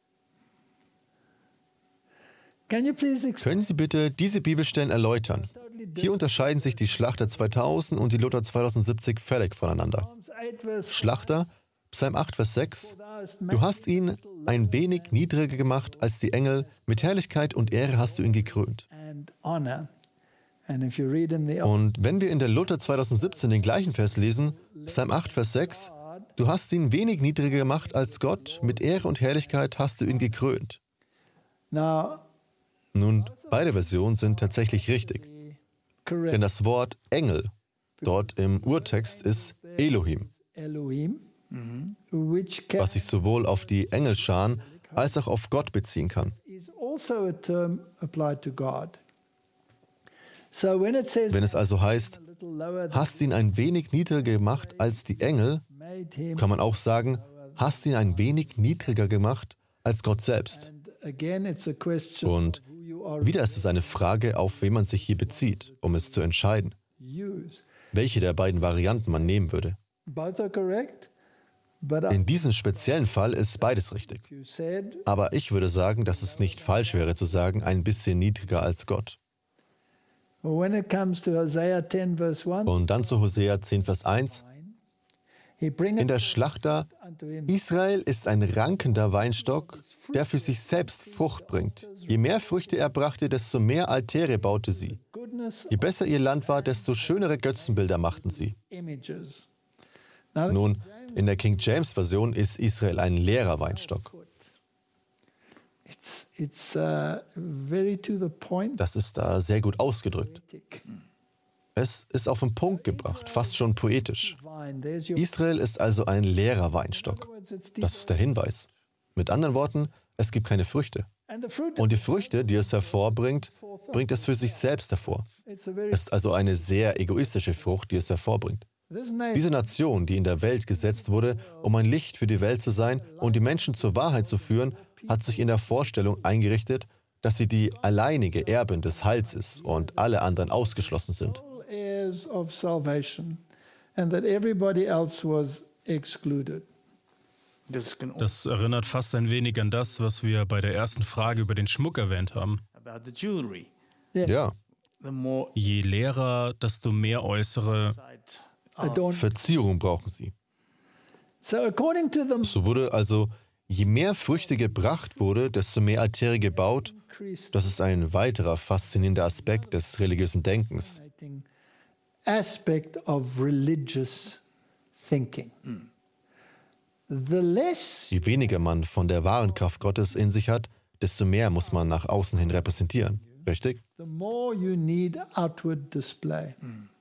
Can you please explain? Können Sie bitte diese Bibelstellen erläutern? Hier unterscheiden sich die Schlachter zweitausend und die Luther zweitausendsiebzig völlig voneinander. Psalms eight, verse Schlachter, Psalm acht, Vers sechs. Thou hast Du made hast ihn ein wenig niedriger gemacht als die Engel, mit Herrlichkeit und Ehre hast du ihn gekrönt. and honor. And if you read in the Old Und wenn wir in der Luther zweitausendsiebzehn den gleichen Vers lesen, Psalm acht, Vers sechs, du hast ihn wenig niedriger gemacht als Gott, mit Ehre und Herrlichkeit hast du ihn gekrönt. now, Nun, beide Versionen sind tatsächlich richtig, correct. denn das Wort Engel dort im Urtext ist Elohim, Elohim, which can, was sich sowohl auf die Engelscharen als auch auf Gott beziehen kann. is also a term applied to God. So when it says Wenn es also heißt, a little lower than hast ihn ein wenig niedriger gemacht als die Engel, made him, kann man auch sagen, hast ihn ein wenig niedriger gemacht als Gott selbst. and again it's a question Und of who you are wieder ist es eine Frage, auf wen man sich hier bezieht, um es zu entscheiden, use. welche der beiden Varianten man nehmen würde. Both are correct, but In diesem speziellen Fall ist beides richtig. you said Aber ich würde sagen, dass es nicht falsch wäre zu sagen, ein bisschen niedriger als Gott. when it comes to Hosea ten verse one, Und dann zu Hosea zehn, Vers eins. he bringeth In der Schlachter, unto him Israel ist ein rankender Weinstock, der für sich selbst Frucht bringt. Je mehr Früchte er brachte, desto mehr Altäre baute sie. goodness Je besser ihr Land war, desto schönere Götzenbilder machten sie. images. Now, Nun, in der King James Version ist Israel ein leerer Weinstock. it's it's uh, very to the point. Das ist da sehr gut ausgedrückt. Es ist auf den Punkt gebracht, fast schon poetisch. Vine, there's your Israel ist also ein leerer Weinstock. words. It's Das ist der Hinweis. Mit anderen Worten, es gibt keine Früchte. and the fruit. Und die Früchte, die es hervorbringt, bringt es für sich selbst hervor. It's a very Es ist also eine sehr egoistische Frucht, die es hervorbringt. this name Diese Nation, die in der Welt gesetzt wurde, um ein Licht für die Welt zu sein und die Menschen zur Wahrheit zu führen, hat sich in der Vorstellung eingerichtet, dass sie die alleinige Erbin des Heils ist und alle anderen ausgeschlossen sind. heirs of salvation, and that everybody else was excluded. this can Das erinnert fast ein wenig an das, was wir bei der ersten Frage über den Schmuck erwähnt haben. about the jewelry. Ja, The more Je leerer, desto mehr äußere. side Adorn. Verzierung brauchen sie. So according to the So wurde also, je mehr Früchte gebracht wurde, desto mehr Altäre gebaut. increased Das ist ein weiterer faszinierender Aspekt des religiösen Denkens. aspect of religious thinking. The less Je weniger man von der wahren Kraft Gottes in sich hat, desto mehr muss man nach außen hin repräsentieren. Richtig? the more you need outward display.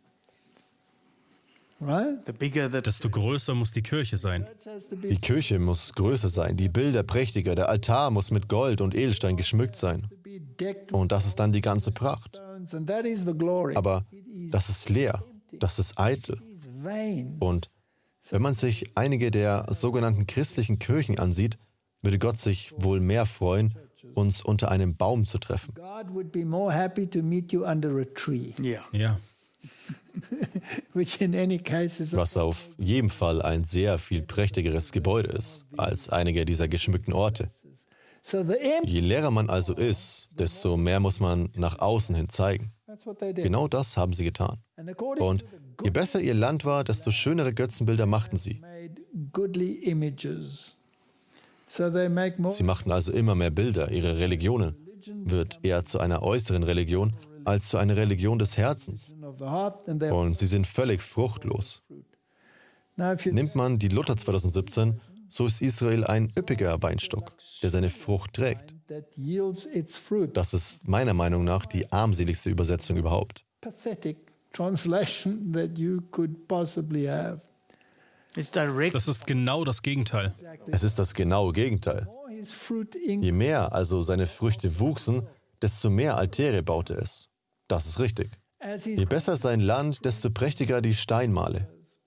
Right? the bigger the Desto größer muss die Kirche sein. It has to be Die Kirche muss größer sein, die Bilder prächtiger, der Altar muss mit Gold und Edelstein geschmückt sein. be decked with Und das ist dann die ganze Pracht. stones, and that is the glory. Aber das ist leer, das ist eitel. It's vain. Und wenn man sich einige der sogenannten christlichen Kirchen ansieht, würde Gott sich wohl mehr freuen, uns unter einem Baum zu treffen. God would be more happy to meet you under a tree. yeah Ja. which in any case is was auf jeden Fall ein sehr viel prächtigeres Gebäude ist als einige dieser geschmückten Orte. so the empty. Je leerer man also ist, desto mehr muss man nach außen hin zeigen. That's what they did. Genau das haben sie getan. And according Und to the je besser ihr Land war, desto schönere Götzenbilder machten sie. made goodly images. So they make more Sie machten also immer mehr Bilder. Ihre Religion wird eher zu einer äußeren Religion als zu einer Religion des Herzens. of the heart and they Und sie sind völlig fruchtlos. now if you Nimmt man die Luther zwanzig siebzehn, so ist Israel ein üppiger Weinstock, der seine Frucht trägt. that yields its fruit. Das ist meiner Meinung nach die armseligste Übersetzung überhaupt. Pathetic translation that you could possibly have. It's direct. Das ist genau das Gegenteil. Es ist das genaue Gegenteil. More his fruit in Je mehr also seine Früchte wuchsen, desto mehr Altäre baute es. Das ist richtig. as Je his besser sein Land, desto prächtiger die Steinmale.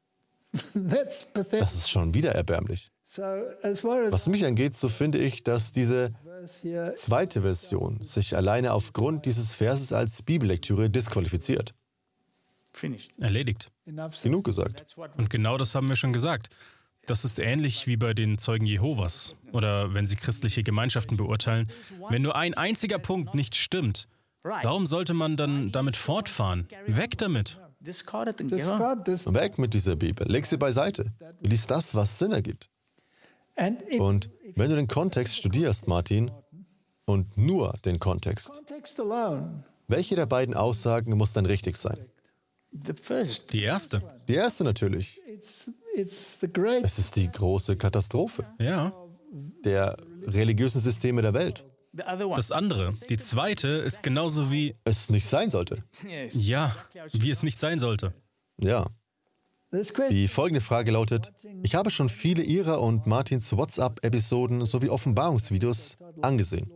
that's pathetic. Das ist schon wieder erbärmlich. So as far as Was mich angeht, so finde ich, dass diese verse here zweite Version sich alleine aufgrund dieses Verses als Bibellektüre disqualifiziert. Finished. Erledigt. enough said. Genug gesagt. That's what Und genau das haben wir schon gesagt. Das ist ähnlich wie bei den Zeugen Jehovas oder wenn sie christliche Gemeinschaften beurteilen. Wenn nur ein einziger Punkt nicht stimmt, warum sollte man dann damit fortfahren? Weg damit. discard it and give up. Discard this Weg mit dieser Bibel. Leg sie beiseite. Lies das, was Sinn ergibt. and it, Und wenn du den Kontext studierst, Martin, und nur den Kontext, context alone. welche der beiden Aussagen muss dann richtig sein? The first. Die erste. Die erste natürlich. It's it's the great Es ist die große Katastrophe Ja. der religiösen Systeme der Welt. The other one. Das andere, die zweite, ist genauso wie, Es nicht sein sollte. Yes. ja, wie es nicht sein sollte. Ja. this question. Die folgende Frage lautet: Ich habe schon viele Ihrer und Martins WhatsApp-Episoden sowie Offenbarungsvideos angesehen.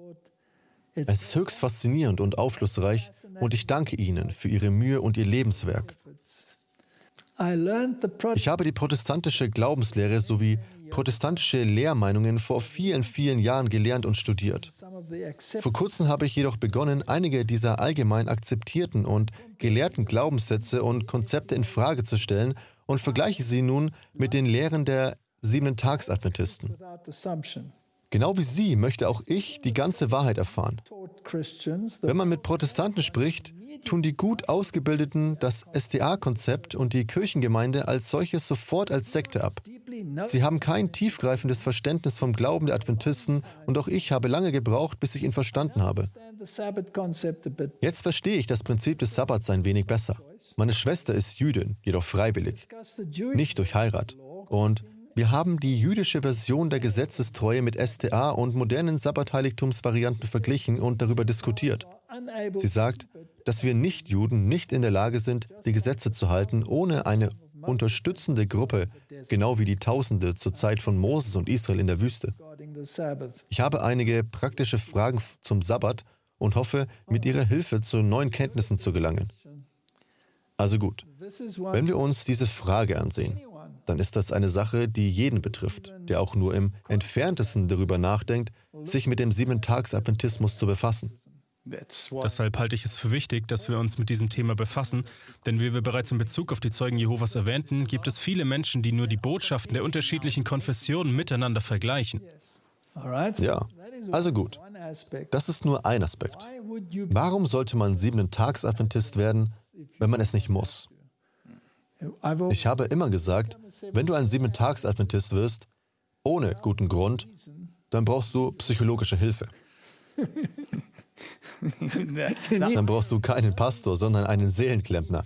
Es ist höchst faszinierend und aufschlussreich und ich danke Ihnen für Ihre Mühe und Ihr Lebenswerk. I learned the pro- Ich habe die protestantische Glaubenslehre sowie protestantische Lehrmeinungen vor vielen, vielen Jahren gelernt und studiert. some of the accept Vor kurzem habe ich jedoch begonnen, einige dieser allgemein akzeptierten und gelehrten Glaubenssätze und Konzepte in Frage zu stellen und vergleiche sie nun mit den Lehren der Siebenten-Tags-Adventisten. without assumption. Genau wie Sie möchte auch ich die ganze Wahrheit erfahren. Taught Christians the Wenn man mit Protestanten spricht, tun die gut Ausgebildeten das S D A-Konzept und die Kirchengemeinde als solches sofort als Sekte ab. deeply know Sie haben kein tiefgreifendes Verständnis vom Glauben der Adventisten und auch ich habe lange gebraucht, bis ich ihn verstanden habe. the Sabbath concept a bit. Jetzt verstehe ich das Prinzip des Sabbats ein wenig besser. Meine Schwester ist Jüdin, jedoch freiwillig, Discuss the Jewish nicht durch Heirat. Und wir haben die jüdische Version der Gesetzestreue mit S D A und modernen Sabbatheiligtumsvarianten verglichen und darüber diskutiert. unable Sie sagt, dass wir Nichtjuden nicht in der Lage sind, die Gesetze zu halten, ohne eine unterstützende Gruppe, genau wie die Tausende zur Zeit von Moses und Israel in der Wüste. regarding the Sabbath. Ich habe einige praktische Fragen zum Sabbat und hoffe, mit Ihrer Hilfe zu neuen Kenntnissen zu gelangen. Also gut, This is one wenn wir uns diese Frage ansehen, dann ist das eine Sache, die jeden betrifft, der auch nur im entferntesten darüber nachdenkt, sich mit dem Sieben-Tags-Adventismus zu befassen. That's what. Deshalb halte ich es für wichtig, dass wir uns mit diesem Thema befassen, denn wie wir bereits in Bezug auf die Zeugen Jehovas erwähnten, gibt es viele Menschen, die nur die Botschaften der unterschiedlichen Konfessionen miteinander vergleichen. all right. So Ja, that is also gut, one aspect. das ist nur ein Aspekt. Why would you Warum sollte man Sieben-Tags-Adventist werden, wenn man es nicht muss? I've always Ich habe immer gesagt, wenn du ein Sieben-Tags-Adventist wirst, ohne guten Grund, dann brauchst du psychologische Hilfe. Dann brauchst du keinen Pastor, sondern einen Seelenklempner.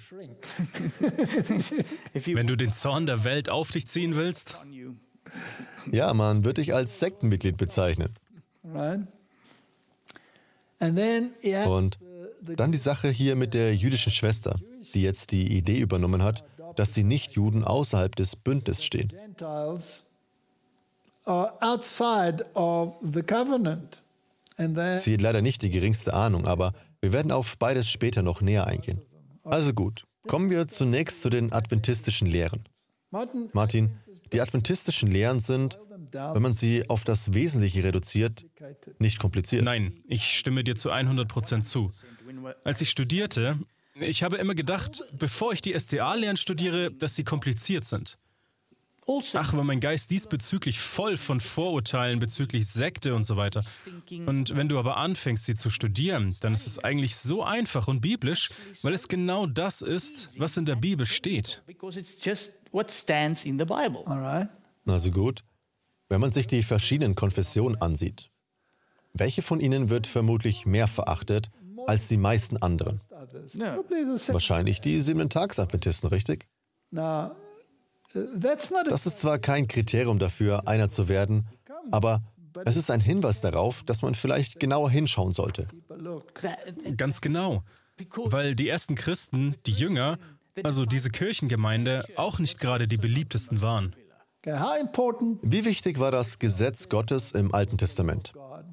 if you Wenn du den Zorn der Welt auf dich ziehen willst, on you. Ja, man wird dich als Sektenmitglied bezeichnen. right. And then you have Und dann die Sache hier mit der jüdischen Schwester, die jetzt die Idee übernommen hat, dass die Nichtjuden außerhalb des Bündnisses stehen. Gentiles are outside of the covenant. And then Sie hat leider nicht die geringste Ahnung, aber wir werden auf beides später noch näher eingehen. Also gut, kommen wir zunächst zu den adventistischen Lehren. Martin Martin, die adventistischen Lehren sind, wenn man sie auf das Wesentliche reduziert, nicht kompliziert. nein, ich stimme dir zu hundert Prozent zu. Als ich studierte, Ich habe immer gedacht, bevor ich die S D A-Lehren studiere, dass sie kompliziert sind. Also, Ach, war mein Geist diesbezüglich voll von Vorurteilen bezüglich Sekte und so weiter. Und wenn du aber anfängst, sie zu studieren, dann ist es eigentlich so einfach und biblisch, weil es genau das ist, was in der Bibel steht. because it's just what stands in the Bible. All right. Also gut, wenn man sich die verschiedenen Konfessionen ansieht, welche von ihnen wird vermutlich mehr verachtet als die meisten anderen? Others. Yeah. Probably the same. Wahrscheinlich die Siebenten-Tags-Adventisten, richtig? Now, uh, that's not a Das ist zwar kein Kriterium dafür, einer zu werden, aber es ist ein Hinweis darauf, dass man vielleicht genauer hinschauen sollte. look. That- Ganz genau. Weil die ersten Christen, die Jünger, also diese Kirchengemeinde, auch nicht gerade die beliebtesten waren. Okay, how important Wie wichtig war das Gesetz Gottes im Alten Testament? God?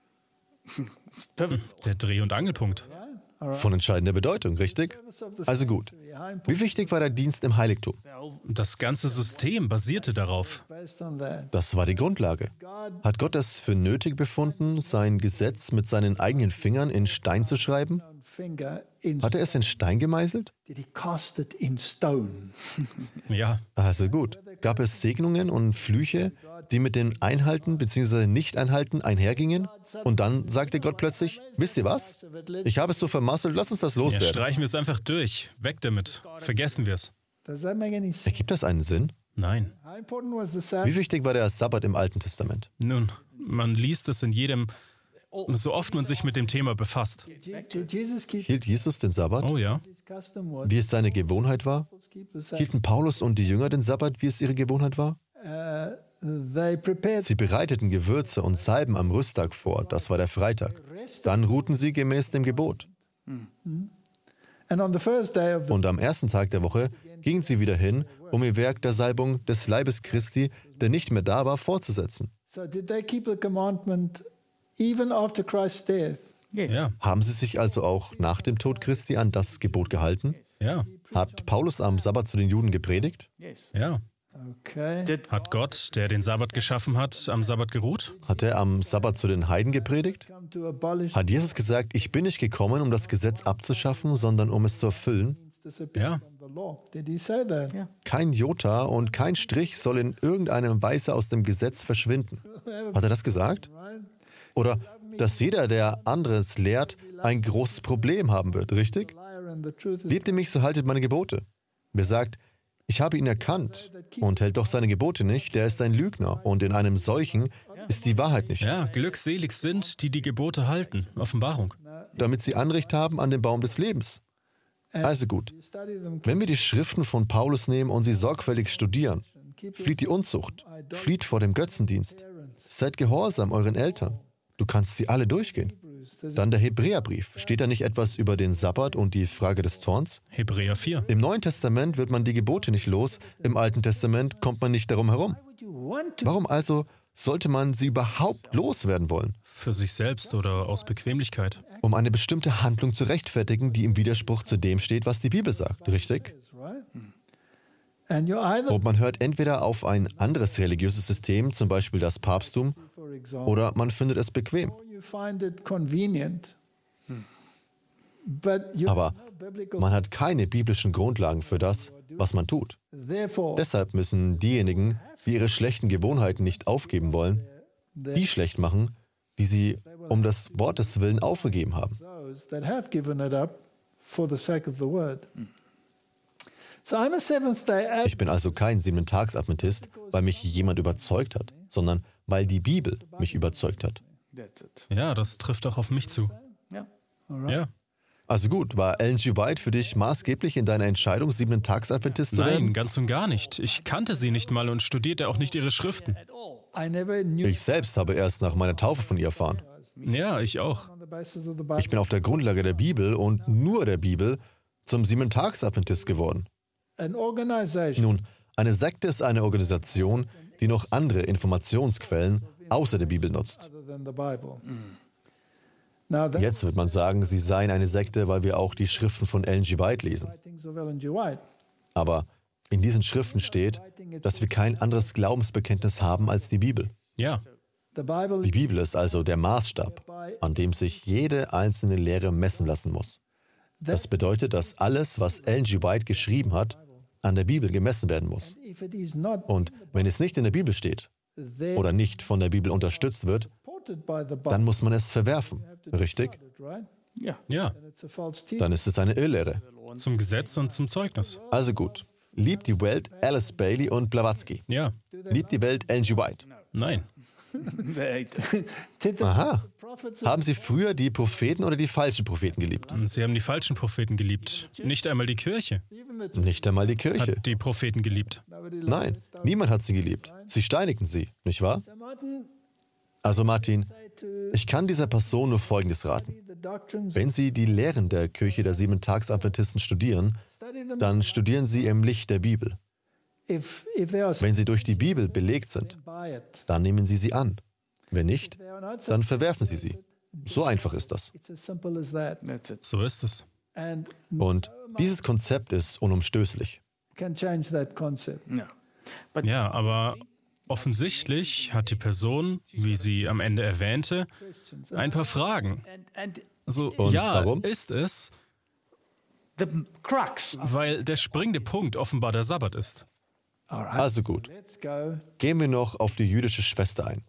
Der Dreh- und Angelpunkt. Von entscheidender Bedeutung, richtig? Also gut. How important Wie wichtig war der Dienst im Heiligtum? Das ganze System basierte darauf. based on that? Das war die Grundlage. Hat Gott es für nötig befunden, sein Gesetz mit seinen eigenen Fingern in Stein zu schreiben? Finger in Hat er es in Stein gemeißelt? did he cast it in stone? Ja, Also gut. Gab es Segnungen und Flüche, die mit dem Einhalten bzw. Nicht-Einhalten einhergingen? Und dann sagte Gott plötzlich, wisst ihr was? Ich habe es so vermasselt, lass uns das ja loswerden. streichen wir es einfach durch. Weg damit. Vergessen wir es. Does that make any sense? Ergibt das einen Sinn? Nein. How important was the Sabbath? Wie wichtig war der Sabbat im Alten Testament? Nun, man liest es in jedem, so oft man sich mit dem Thema befasst. Did Jesus keep Hielt Jesus den Sabbat, Oh ja. his custom? Was wie es seine Gewohnheit war? keep the Sabbath? Hielten Paulus und die Jünger den Sabbat, wie es ihre Gewohnheit war? Uh, they prepared Sie bereiteten Gewürze und Salben am Rüsttag vor, das war der Freitag. Dann ruhten sie gemäß dem Gebot. and on the first day of the Und am ersten Tag der Woche gingen sie wieder hin, um ihr Werk der Salbung des Leibes Christi, der nicht mehr da war, fortzusetzen. so did they keep the commandment even after Christ's death? Ja, Haben sie sich also auch nach dem Tod Christi an das Gebot gehalten? ja, Hat Paulus am Sabbat zu den Juden gepredigt? Yes. ja. Okay. Did Hat Gott, der den Sabbat geschaffen hat, am Sabbat geruht? Hat er am Sabbat zu den Heiden gepredigt? Come to abolish Hat Jesus gesagt, ich bin nicht gekommen, um das Gesetz abzuschaffen, sondern um es zu erfüllen? disappear Ja. from the law? Did he say that? Yeah. Kein Jota und kein Strich soll in irgendeiner Weise aus dem Gesetz verschwinden. Hat er das gesagt? Oder dass jeder, der anderes lehrt, ein großes Problem haben wird, richtig? Liar and the truth is Liebt ihr mich, so haltet meine Gebote. Wer sagt, ich habe ihn erkannt und hält doch seine Gebote nicht, der ist ein Lügner und in einem solchen ist die Wahrheit nicht. Ja, glückselig sind, die die Gebote halten. Offenbarung. Damit sie Anrecht haben an den Baum des Lebens. Also gut, you study them wenn wir die Schriften von Paulus nehmen und sie sorgfältig studieren, flieht die Unzucht, flieht vor dem Götzendienst, seid gehorsam euren Eltern. Du kannst sie alle durchgehen. Dann der Hebräerbrief. Steht da nicht etwas über den Sabbat und die Frage des Zorns? Hebräer vier. Im Neuen Testament wird man die Gebote nicht los, im Alten Testament kommt man nicht darum herum. would you want to Warum also sollte man sie überhaupt loswerden wollen? Für sich selbst oder aus Bequemlichkeit. Um eine bestimmte Handlung zu rechtfertigen, die im Widerspruch zu dem steht, was die Bibel sagt, richtig? right? And you're either, Und man hört entweder auf ein anderes religiöses System, zum Beispiel das Papsttum, for example, oder man findet es bequem. or you find it convenient. But you Aber have no biblical. man hat keine biblischen Grundlagen für das, was man tut. Therefore, Deshalb müssen diejenigen, die ihre schlechten Gewohnheiten nicht aufgeben wollen, die schlecht machen, die sie um des Wortes willen aufgegeben haben. those that have given it up for the sake of the word. So I'm a Seventh Day Adventist. Ich bin also kein Siebentags-Adventist, weil mich jemand überzeugt hat, sondern weil die Bibel mich überzeugt hat. That's it. Ja, das trifft auch auf mich zu. Yeah. Ja. Also gut, war Ellen G. White für dich maßgeblich in deiner Entscheidung, Siebentags-Adventist zu Nein, werden? ganz und gar nicht. Ich kannte sie nicht mal und studierte auch nicht ihre Schriften. I never knew Ich selbst habe erst nach meiner Taufe von ihr erfahren. Ja, ich auch. on the basis of the Bible. Ich bin auf der Grundlage der Bibel und nur der Bibel zum Siebentags-Adventist geworden. An organization Nun, eine Sekte ist eine Organisation, die noch andere Informationsquellen außer der Bibel nutzt. other than the Bible. Now, the Jetzt wird man sagen, sie seien eine Sekte, weil wir auch die Schriften von Ellen G. White lesen. writings of Ellen G. White. Aber in diesen Schriften steht, dass wir kein anderes Glaubensbekenntnis haben als die Bibel. Ja, The Bible Die Bibel ist also der Maßstab, an dem sich jede einzelne Lehre messen lassen muss. Das bedeutet, dass alles, was Ellen G. White geschrieben hat, an der Bibel gemessen werden muss. If it is not Und wenn es nicht in der Bibel steht there, oder nicht von der Bibel unterstützt wird, supported by the Bible, dann muss man es verwerfen. Richtig? right? Yeah. Ja, And it's a false teaching. Dann ist es eine Irrlehre. zum Gesetz und zum Zeugnis. Also gut. Liebt die Welt Alice Bailey und Blavatsky. Ja, Liebt die Welt Ellen G. White. nein. Right. Did the Aha. prophets Haben Sie früher die Propheten oder die falschen Propheten geliebt? Und sie haben die falschen Propheten geliebt. Nicht einmal die Kirche even the Nicht einmal die Kirche. hat die Propheten geliebt. nobody Nein, niemand hat sie geliebt. Sie steinigten sie, nicht wahr? So Martin Also Martin, say to ich kann dieser Person nur Folgendes raten. the doctrines, Wenn Sie die Lehren der Kirche der Sieben-Tags-Adventisten studieren, study them. dann studieren Sie im Licht der Bibel. If if they are Wenn Sie durch die Bibel belegt sind, by it, dann nehmen Sie sie an. Wenn nicht, they are not. dann verwerfen Sie sie. So einfach ist das. It's as simple as that. That's it. So ist es. And Und dieses Konzept ist unumstößlich. can change that concept. No. But Ja, aber offensichtlich hat die Person, wie sie am Ende erwähnte, ein paar Fragen. and, and Also, Und ja, warum? ist es, the crux. weil der springende Punkt offenbar der Sabbat ist. All right. Also gut, Let's go. gehen wir noch auf die jüdische Schwester ein.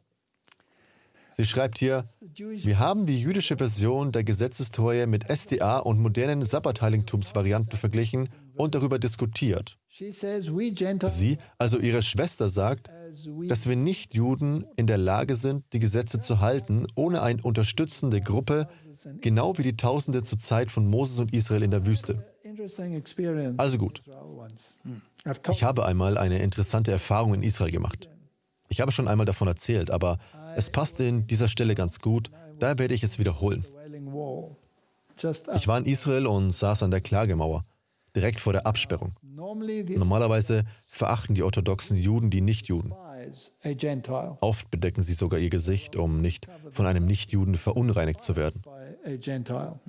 Sie schreibt hier, The Jewish wir haben die jüdische Version der Gesetzestreue mit S D A und modernen Sabbatheiligtumsvarianten verglichen und darüber diskutiert. she says we Gentiles Sie, also ihre Schwester, sagt, as we dass wir Nicht-Juden in der Lage sind, die Gesetze zu halten, ohne eine unterstützende Gruppe, genau wie die Tausende zur Zeit von Moses und Israel in der Wüste. interesting experience Also gut, Israel once. I've told ich habe einmal eine interessante Erfahrung in Israel gemacht. Ich habe schon einmal davon erzählt, aber es passte in dieser Stelle ganz gut, daher werde ich es wiederholen. the Wailing Wall. Just Ich war in Israel und saß an der Klagemauer, direkt vor der Absperrung. normally the Normalerweise verachten die orthodoxen Juden die Nichtjuden. eyes a Gentile Oft bedecken sie sogar ihr Gesicht, um nicht von einem Nichtjuden verunreinigt zu werden. by a Gentile.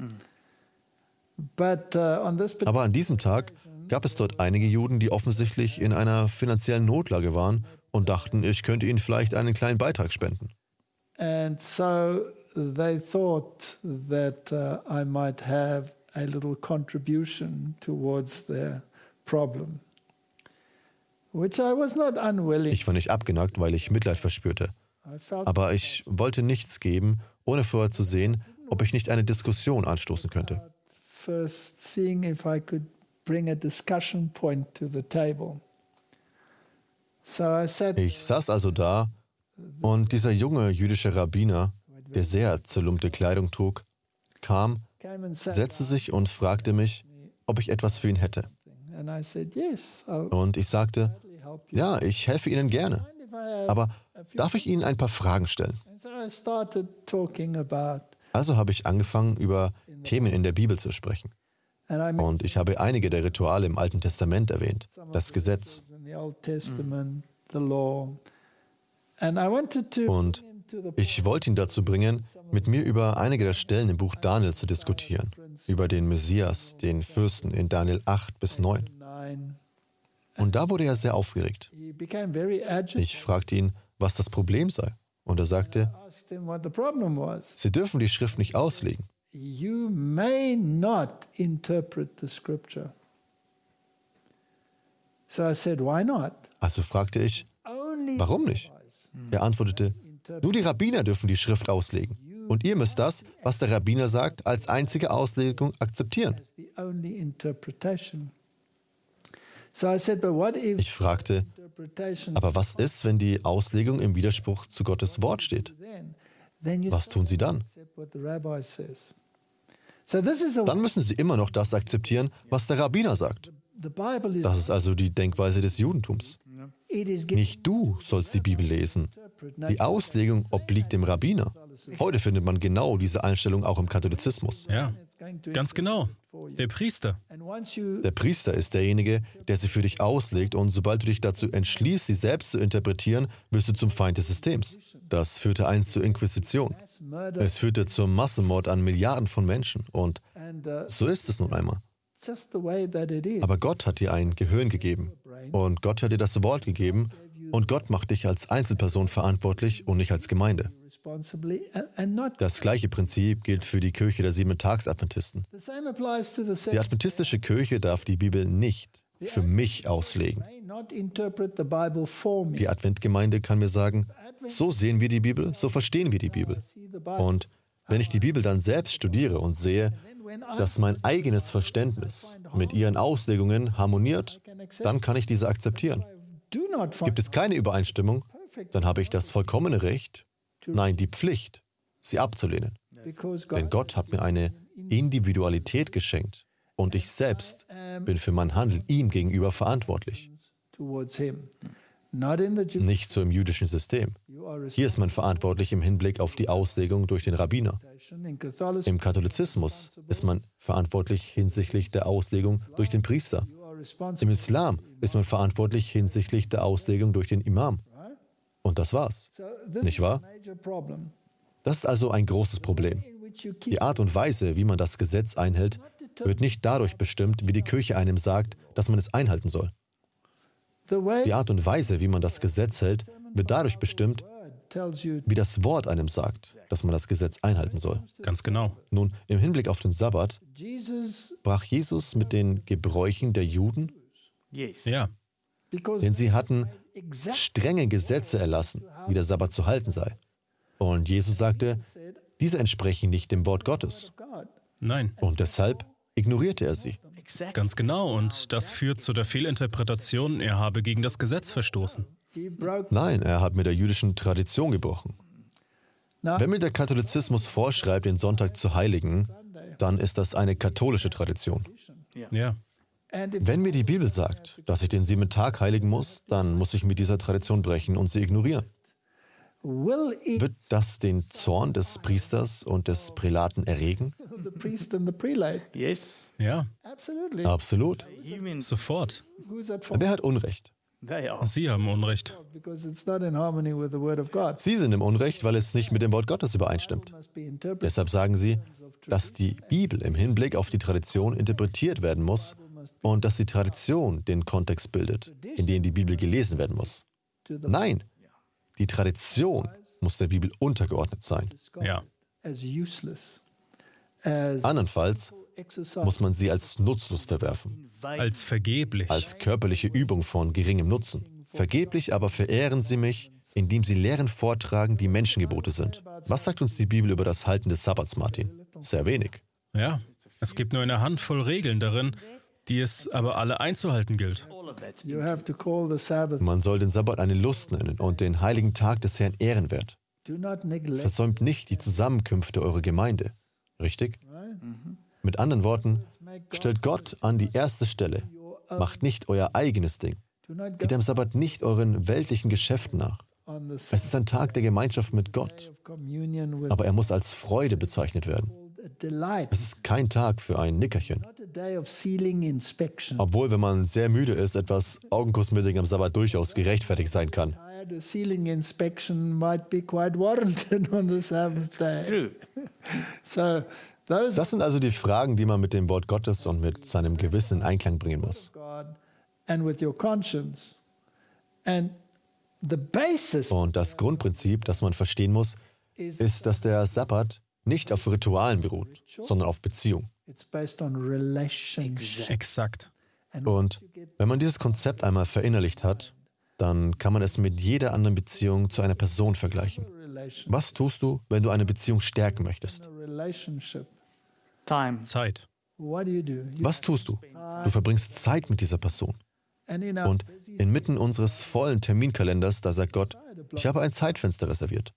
But uh, on this particular Aber an diesem Tag gab es dort einige Juden, die offensichtlich in einer finanziellen Notlage waren und dachten, ich könnte ihnen vielleicht einen kleinen Beitrag spenden. and so they thought that uh, I might have a little contribution towards their problem, which I was not unwilling. Ich war nicht abgeneigt, weil ich Mitleid verspürte. I felt Aber ich wollte nichts geben, ohne vorher zu sehen, ob ich nicht eine Diskussion anstoßen könnte. first seeing if I could bring a discussion point to the table. So I said, Ich saß also da und dieser junge jüdische Rabbiner, der sehr zerlumpte Kleidung trug, kam, came and sat setzte sich und fragte mich, ob ich etwas für ihn hätte. down, and I said, yes, I'll Und ich sagte, gladly help you. ja, ich helfe Ihnen gerne, And if I have aber a few- darf ich Ihnen ein paar Fragen stellen? And so I started talking about, Also habe ich angefangen, über Themen in der Bibel zu sprechen. and I Und ich habe einige der Rituale im Alten Testament erwähnt, das Gesetz. in the Old Testament, the law. And I wanted to Und bring him to the ich wollte ihn dazu bringen, mit mir über einige der Stellen im Buch Daniel zu diskutieren. Über den Messias, den Fürsten in Daniel acht bis neun. nine. Und da wurde er sehr aufgeregt. He became very agitated. Ich fragte ihn, was das Problem sei. Und er sagte, I asked him what the problem was. Sie dürfen die Schrift nicht auslegen. You may not interpret the scripture. So I said, why not? Also fragte ich, Only warum nicht? Er antwortete, nur die Rabbiner dürfen die Schrift auslegen. Und ihr müsst das, was der Rabbiner sagt, als einzige Auslegung akzeptieren. as the only interpretation. So I said, but what if Ich fragte, interpretation aber was ist, wenn die Auslegung im Widerspruch zu Gottes Wort steht? then? Then you Was tun Sie dann? accept what the rabbi says. So this is a, Dann müssen Sie immer noch das akzeptieren, was der Rabbiner sagt. the Bible is Das ist also die Denkweise des Judentums. it is given Nicht du sollst die Bibel lesen. interpret. Die Auslegung obliegt dem Rabbiner. Heute findet man genau diese Einstellung auch im Katholizismus. Ja, It's going to ganz genau. Der Priester. and once you Der Priester ist derjenige, der sie für dich auslegt, und sobald du dich dazu entschließt, sie selbst zu interpretieren, wirst du zum Feind des Systems. Das führte einst zur Inquisition. mass murder Es führte zum Massenmord an Milliarden von Menschen. Und and uh, so ist es nun einmal. just the way that it is. Aber Gott hat dir ein Gehirn gegeben. Und Gott hat dir das Wort gegeben. Und Gott macht dich als Einzelperson verantwortlich und nicht als Gemeinde. responsibly and, and not. Das gleiche Prinzip gilt für die Kirche der Sieben-Tags-Adventisten. The same applies to the Die Seventh-day adventistische Kirche darf die Bibel nicht für mich auslegen. may not interpret the Bible for me. Die Adventgemeinde kann mir sagen, so sehen wir die Bibel, so verstehen wir die Bibel. See the Bible. Und wenn ich die Bibel dann selbst studiere und sehe, dass mein eigenes Verständnis mit ihren Auslegungen harmoniert, dann kann ich diese akzeptieren. Do not find Gibt es keine Übereinstimmung, dann habe ich das vollkommene Recht, nein, die Pflicht, sie abzulehnen. because Denn God Gott hat mir eine Individualität geschenkt und ich selbst bin für mein Handeln ihm gegenüber verantwortlich. towards Him, not in the Jewish. Nicht so im jüdischen System. You are Hier ist man verantwortlich im Hinblick auf die Auslegung durch den Rabbiner. responsible in Catholicism. Im Katholizismus ist man verantwortlich hinsichtlich der Auslegung durch den Priester. You are Im responsible. Islam ist man verantwortlich hinsichtlich der Auslegung durch den Imam. Und das war's. So this Nicht is a wahr? major problem Das ist also ein großes Problem. in which you keep Die Art und Weise, wie man das Gesetz einhält, wird nicht dadurch bestimmt, wie die Kirche einem sagt, dass man es einhalten soll. the way Die Art und Weise, wie man das Gesetz hält, wird dadurch bestimmt, word tells you wie das Wort einem sagt, dass man das Gesetz einhalten soll. Ganz genau. Nun, im Hinblick auf den Sabbat Jesus brach Jesus mit den Gebräuchen der Juden, Yes. Ja, because denn sie hatten exact strenge Gesetze erlassen, wie der Sabbat zu halten sei. Und Jesus sagte, diese entsprechen nicht dem Wort Gottes. God. nein, Und deshalb ignorierte er sie. Exactly. ganz genau. Und das führt zu der Fehlinterpretation, er habe gegen das Gesetz verstoßen. He broke. Nein, er hat mit der jüdischen Tradition gebrochen. Now, Wenn mir der Katholizismus vorschreibt, den Sonntag zu heiligen, dann ist das eine katholische Tradition. Ja, and if Wenn mir die Bibel sagt, dass ich den siebten Tag heiligen muss, dann muss ich mit dieser Tradition brechen und sie ignorieren. will it Wird das den Zorn des Priesters und des Prälaten erregen? the priest and the prelate? Yes. ja, Absolutely. Absolut. Humans, sofort. Who's at fault? Wer hat Unrecht? they are. Sie haben Unrecht. Because it's not in harmony with the word of God. Sie sind im Unrecht, weil es nicht mit dem Wort Gottes übereinstimmt. Must be interpreted. Deshalb sagen sie, dass die Bibel im Hinblick auf die Tradition interpretiert werden muss und dass die Tradition den Kontext bildet, in dem die Bibel gelesen werden muss. to the Nein, die Tradition muss der Bibel untergeordnet sein. Ja, as useless as Andernfalls exercise. muss man sie als nutzlos verwerfen, als vergeblich. als körperliche Übung von geringem Nutzen. Vergeblich aber verehren sie mich, indem sie Lehren vortragen, die Menschengebote sind. Was sagt uns die Bibel über das Halten des Sabbats, Martin? Sehr wenig. Ja, es gibt nur eine Handvoll Regeln darin, die es aber alle einzuhalten gilt. All of that. You have to call the Sabbath. Man soll den Sabbat eine Lust nennen und den heiligen Tag des Herrn ehrenwert. Do not neglect. Versäumt nicht die Zusammenkünfte eurer Gemeinde. Richtig? Mit anderen Worten, stellt Gott an die erste Stelle. Macht nicht euer eigenes Ding. Do not Geht go am Sabbat nicht euren weltlichen Geschäften nach. on the Es ist ein Tag der Gemeinschaft mit day Gott, of communion with aber er muss als Freude bezeichnet werden. a delight. Es ist kein Tag für ein Nickerchen. Not a day of sealing inspection. Obwohl, wenn man sehr müde ist, etwas Augenkussmütig am Sabbat durchaus gerechtfertigt sein kann. Tired, a sealing inspection might be quite warranted on the Sabbath day. True. So those Das sind also die Fragen, die man mit dem Wort Gottes und mit seinem Gewissen in Einklang bringen muss. God and with your conscience. And the basis Und das Grundprinzip, das man verstehen muss, is ist, dass der Sabbat nicht auf Ritualen beruht, sondern auf Beziehung. it's based on relationship. Exakt. And Und wenn man dieses Konzept einmal verinnerlicht hat, dann kann man es mit jeder anderen Beziehung zu einer Person vergleichen. relation, Was tust du, wenn du eine Beziehung stärken möchtest? a relationship. Time. Zeit. What do you do? You, Was tust du? Du verbringst Zeit mit dieser Person. and in our Und inmitten unseres vollen Terminkalenders, da sagt Gott, ich habe ein Zeitfenster reserviert.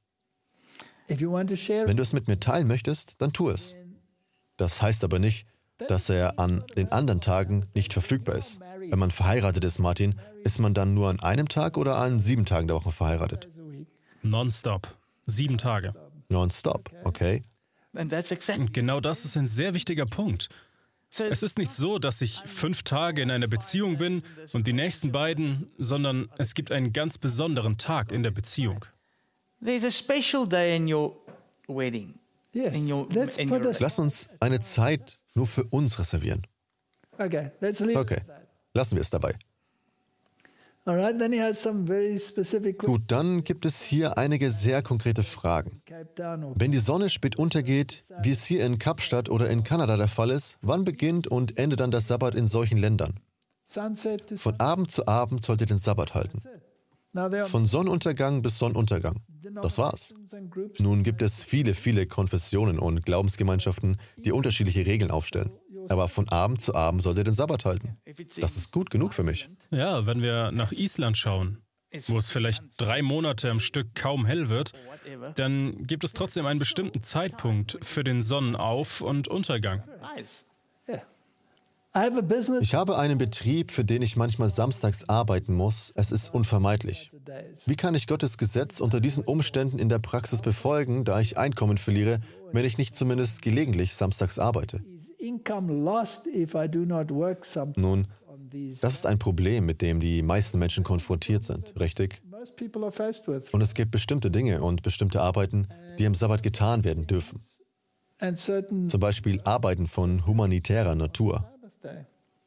if you want to share, Wenn du es mit mir teilen möchtest, dann tu es. Das heißt aber nicht, dass er an den anderen Tagen nicht verfügbar ist. Wenn man verheiratet ist, Martin, ist man dann nur an einem Tag oder an sieben Tagen der Woche verheiratet? days a week. Nonstop. Sieben Tage. Nonstop, okay? And that's exactly. Und genau das ist ein sehr wichtiger Punkt. So Es ist nicht so, dass ich fünf Tage in einer Beziehung bin und die nächsten beiden, sondern es gibt einen ganz besonderen Tag in der Beziehung. there's a special day in your wedding. Yes. In your, Let's in put your us. Lass uns eine Zeit nur für uns reservieren. Okay. Let's leave. Okay, lassen wir es dabei. All right, then he has some very specific questions. Gut, dann gibt es hier einige sehr konkrete Fragen. Cape Town or Wenn die Sonne spät untergeht, wie es hier in Kapstadt oder in Kanada der Fall ist, wann beginnt und endet dann der Sabbat in solchen Ländern? sunset to Von Abend zu Abend sollt ihr den Sabbat halten. Now there are Von Sonnenuntergang bis Sonnenuntergang. Das war's. denominations and groups. Nun gibt es viele, viele Konfessionen und Glaubensgemeinschaften, die unterschiedliche Regeln aufstellen. Aber von Abend zu Abend sollt ihr den Sabbat halten. Das ist gut genug für mich. Ja, wenn wir nach Island schauen, wo es vielleicht drei Monate am Stück kaum hell wird, dann gibt es trotzdem einen bestimmten Zeitpunkt für den Sonnenauf- und Untergang. Nice. Yeah. I have a business Ich habe einen Betrieb, für den ich manchmal samstags arbeiten muss. Es ist unvermeidlich. days. Wie kann ich Gottes Gesetz unter diesen Umständen in der Praxis befolgen, da ich Einkommen verliere, wenn ich nicht zumindest gelegentlich samstags arbeite? Is income lost if I do not work some Nun, on these? das ist ein Problem, mit dem die meisten Menschen konfrontiert sind, richtig? Most people are faced with. Und es gibt bestimmte Dinge und bestimmte Arbeiten, die am Sabbat getan werden dürfen. And certain Zum Beispiel Arbeiten von humanitärer Natur. Sabbath day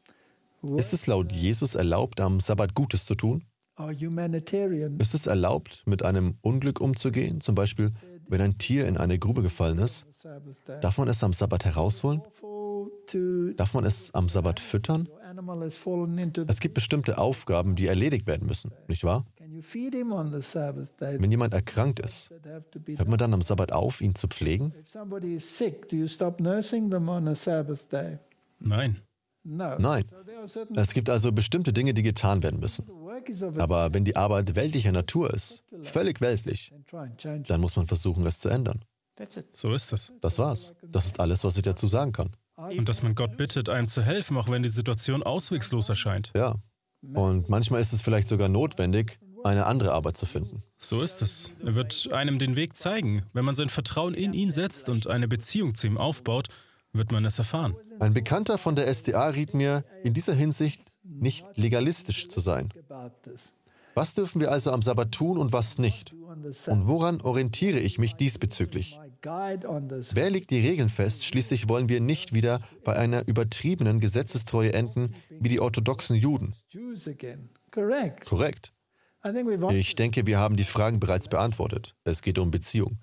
Ist es laut Jesus erlaubt, am Sabbat Gutes zu tun? are humanitarian. Ist es erlaubt, mit einem Unglück umzugehen? Zum Beispiel, wenn ein Tier in eine Grube gefallen ist, Sabbath day. darf man es am Sabbat herausholen? Lawful to Darf man es am Sabbat füttern? your animal has fallen into the, Es gibt bestimmte Aufgaben, die erledigt werden müssen, nicht wahr? can you feed him on the Sabbath day? Wenn jemand erkrankt ist, That have to be hört man dann am Sabbat auf, ihn zu pflegen? If somebody is sick, do you stop nursing them on a Sabbath day? Nein. No. Nein. So there are certain Es gibt also bestimmte Dinge, die getan werden müssen. work is of a Aber wenn die Arbeit weltlicher Natur ist, völlig weltlich, and try and change. dann muss man versuchen, es zu ändern. That's it. So ist es. Das war's. Das ist alles, was ich dazu sagen kann. Und dass man Gott bittet, einem zu helfen, auch wenn die Situation auswegslos erscheint. Ja. Und manchmal ist es vielleicht sogar notwendig, eine andere Arbeit zu finden. So ist es. Er wird einem den Weg zeigen. Wenn man sein Vertrauen in ihn setzt und eine Beziehung zu ihm aufbaut, wird man es erfahren. Ein Bekannter von der S D A riet mir, in dieser Hinsicht nicht legalistisch zu sein. About this. Was dürfen wir also am Sabbat tun und was nicht? Do on the Sabbath. Und woran orientiere ich mich diesbezüglich? My guide on this. Wer legt die Regeln fest? Schließlich wollen wir nicht wieder bei einer übertriebenen Gesetzestreue enden wie die orthodoxen Juden. Jews again. Correct. Korrekt. I think we've Ich denke, wir haben die Fragen bereits beantwortet. Es geht um Beziehung.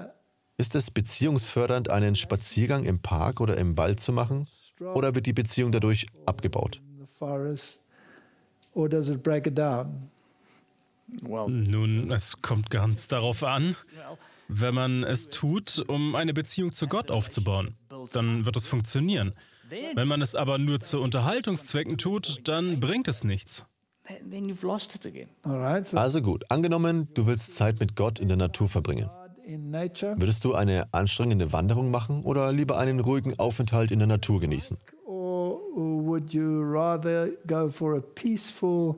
Ist es beziehungsfördernd, einen Spaziergang im Park oder im Wald zu machen? Oder wird die Beziehung dadurch abgebaut? in the forest, or does it break it down? Well, Nun, es kommt ganz darauf an. Wenn man es tut, um eine Beziehung zu Gott aufzubauen, dann wird es funktionieren. Wenn man es aber nur zu Unterhaltungszwecken tut, dann bringt es nichts. then then you've lost it again. All right. So Also gut, angenommen, du willst Zeit mit Gott in der Natur verbringen. God in nature, Würdest du eine anstrengende Wanderung machen oder lieber einen ruhigen Aufenthalt in der Natur genießen? or would you rather go for a peaceful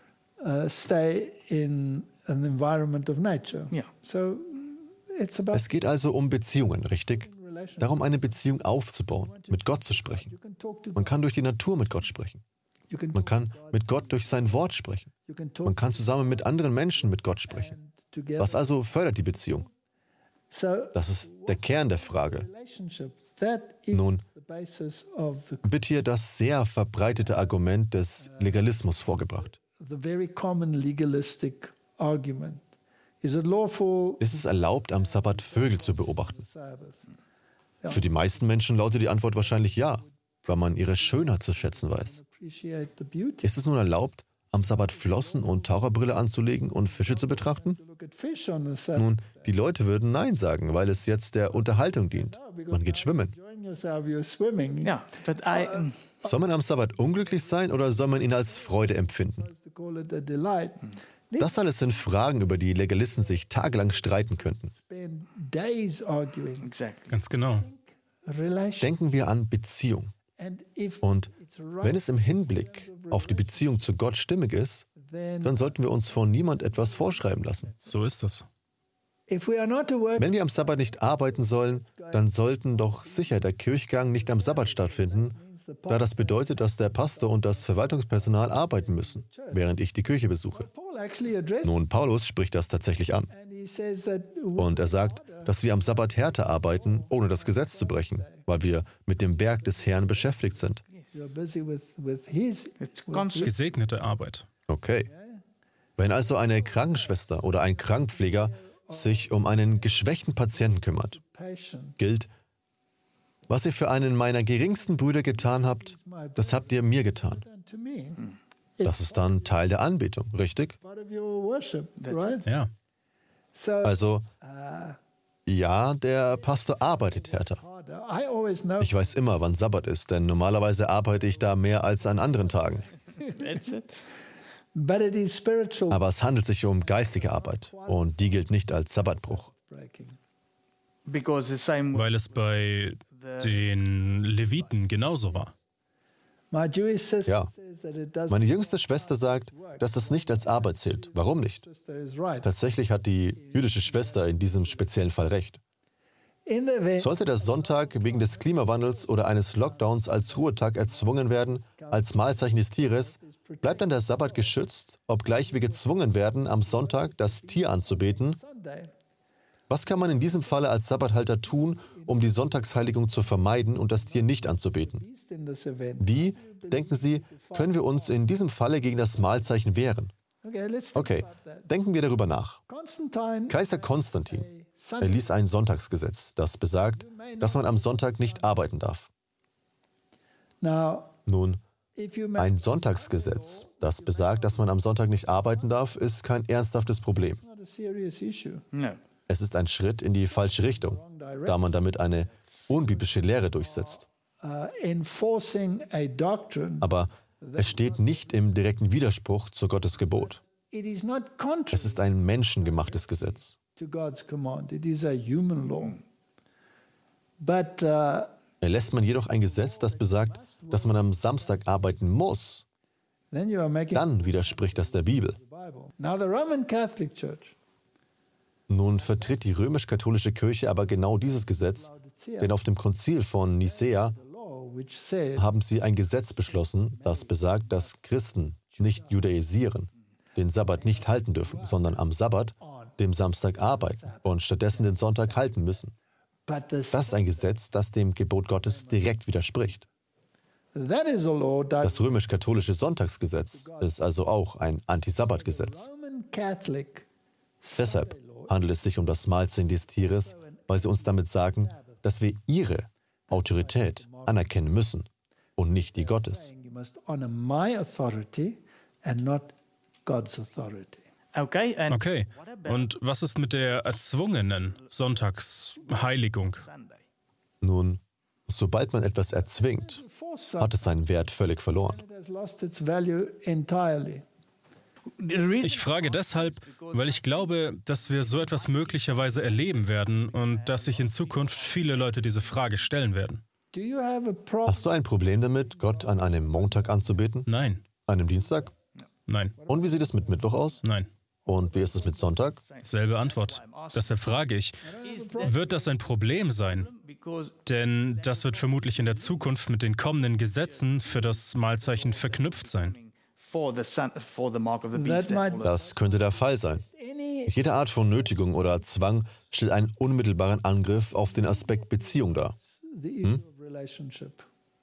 uh, stay in an environment of nature? Yeah. So it's about Es geht also um Beziehungen, richtig? relationship. Darum, eine Beziehung aufzubauen, mit Gott zu sprechen. You can talk to Man kann durch die Natur mit Gott sprechen. you can Man kann mit Gott durch sein Wort sprechen. you can talk Man kann zusammen mit anderen Menschen mit Gott sprechen. together. Was also fördert die Beziehung? So Das ist der Kern der Frage. relationship that is Nun, the basis of the, wird hier das sehr verbreitete Argument des Legalismus vorgebracht. the very common legalistic argument. Is it lawful Ist es erlaubt, am Sabbat Vögel zu beobachten? Sabbath? Für die meisten Menschen lautet die Antwort wahrscheinlich ja, weil man ihre Schönheit zu schätzen weiß. Appreciate the beauty. Ist es nun erlaubt, am Sabbat Flossen und Taucherbrille anzulegen und Fische zu betrachten? To look at fish on the Sabbath. Nun, die Leute würden Nein sagen, weil es jetzt der Unterhaltung dient. Man geht schwimmen. Enjoying yourself, you're swimming. Yeah, but I. um, Soll man am Sabbat unglücklich sein oder soll man ihn als Freude empfinden? To call it a delight. Das alles sind Fragen, über die Legalisten sich tagelang streiten könnten. Spend days arguing. Exactly. Ganz genau. Relation. Denken wir an Beziehung. And if Und it's right, wenn es im Hinblick auf die Beziehung zu Gott stimmig ist, then dann sollten wir uns von niemand etwas vorschreiben lassen. So ist es. if we are not to work, Wenn wir am Sabbat nicht arbeiten sollen, dann sollten doch sicher der Kirchgang nicht am Sabbat stattfinden, da das bedeutet, dass der Pastor und das Verwaltungspersonal arbeiten müssen, während ich die Kirche besuche. Paul actually addressed Nun, Paulus spricht das tatsächlich an. and he says that Und er sagt, dass wir am Sabbat härter arbeiten, ohne das Gesetz zu brechen, weil wir mit dem Werk des Herrn beschäftigt sind. you're busy with, with his It's with constant. Gesegnete Arbeit. Okay. Wenn also eine Krankenschwester oder ein Krankenpfleger sich um einen geschwächten Patienten kümmert, patient, gilt, was ihr für einen meiner geringsten Brüder getan habt, das habt ihr mir getan. done to me. Das ist dann Teil der Anbetung, richtig? Part of your worship, right? Ja. So Also, ja, der Pastor arbeitet härter. harder. I always know Ich weiß immer, wann Sabbat ist, denn normalerweise arbeite ich da mehr als an anderen Tagen. That's it. but it is spiritual Aber es handelt sich um geistige Arbeit und die gilt nicht als Sabbatbruch. breaking. Because the same Weil es bei den Leviten genauso war. My Jewish sister Ja. says that it does Meine jüngste Schwester sagt, dass das nicht als Arbeit zählt. Warum nicht? sister is right. Tatsächlich hat die jüdische Schwester in diesem speziellen Fall recht. In the event Sollte der Sonntag wegen des Klimawandels oder eines Lockdowns als Ruhetag erzwungen werden, als Mahlzeichen des Tieres, bleibt dann der Sabbat geschützt, obgleich wir gezwungen werden, am Sonntag das Tier anzubeten? Sunday, Was kann man in diesem Falle als Sabbathalter tun, um die Sonntagsheiligung zu vermeiden und das Tier nicht anzubeten? least in this event. Wie, denken Sie, können wir uns in diesem Falle gegen das Mahlzeichen wehren? Okay, let's think Okay, about that. denken wir darüber nach. Constantine, Kaiser Konstantin Sunday, erließ ein Sonntagsgesetz, das besagt, dass man am Sonntag nicht arbeiten darf. now, Nun, if you make ein Sonntagsgesetz, das besagt, dass man am Sonntag nicht arbeiten darf, ist kein ernsthaftes Problem. not a serious issue. no. Es ist ein Schritt in die falsche Richtung, da man damit eine unbiblische Lehre durchsetzt. Uh, enforcing a doctrine, Aber es steht nicht im direkten Widerspruch zu Gottes Gebot. it is not contrary Es ist ein menschengemachtes Gesetz. to God's command. It is a human law. But uh, Erlässt man jedoch ein Gesetz, das besagt, dass man am Samstag arbeiten muss, then you are making dann widerspricht das der Bibel. the Bible. Now, the Roman Catholic Church, Nun vertritt die römisch-katholische Kirche aber genau dieses Gesetz, denn auf dem Konzil von Nicäa the law which said haben sie ein Gesetz beschlossen, das besagt, dass Christen nicht judaisieren, den Sabbat nicht halten dürfen, sondern am Sabbat, dem Samstag, arbeiten und stattdessen den Sonntag halten müssen. but the, Das ist ein Gesetz, das dem Gebot Gottes direkt widerspricht. that is a law that Das römisch-katholische Sonntagsgesetz ist also auch ein Antisabbatgesetz. Roman Catholic Deshalb handelt es sich um das Mahlzeichen des Tieres, weil sie uns damit sagen, dass wir ihre Autorität anerkennen müssen und nicht die Gottes. saying you must honor my authority and not God's authority. Okay, and Okay. what about Und was ist mit der erzwungenen Sonntagsheiligung? Sunday? Nun, sobald man etwas erzwingt, Force hat es seinen Wert völlig verloren. it has lost its value entirely. The reason Ich frage deshalb, weil ich glaube, dass wir so etwas möglicherweise erleben werden und dass sich in Zukunft viele Leute diese Frage stellen werden. Do you have a problem? Hast du ein Problem damit, Gott an einem Montag anzubeten? Nein, Einem Dienstag? nein, Und wie sieht es mit Mittwoch aus? nein. Und wie ist es mit Sonntag? Selbe Antwort. Deshalb frage ich, wird das ein Problem sein? because Denn das wird vermutlich in der Zukunft mit den kommenden Gesetzen für das Mahlzeichen verknüpft sein. for the sun, for the mark of the That beast. might- Das könnte der Fall sein. Any Jede Art von Nötigung oder Zwang stellt einen unmittelbaren Angriff auf den Aspekt Beziehung dar. the issue of relationship.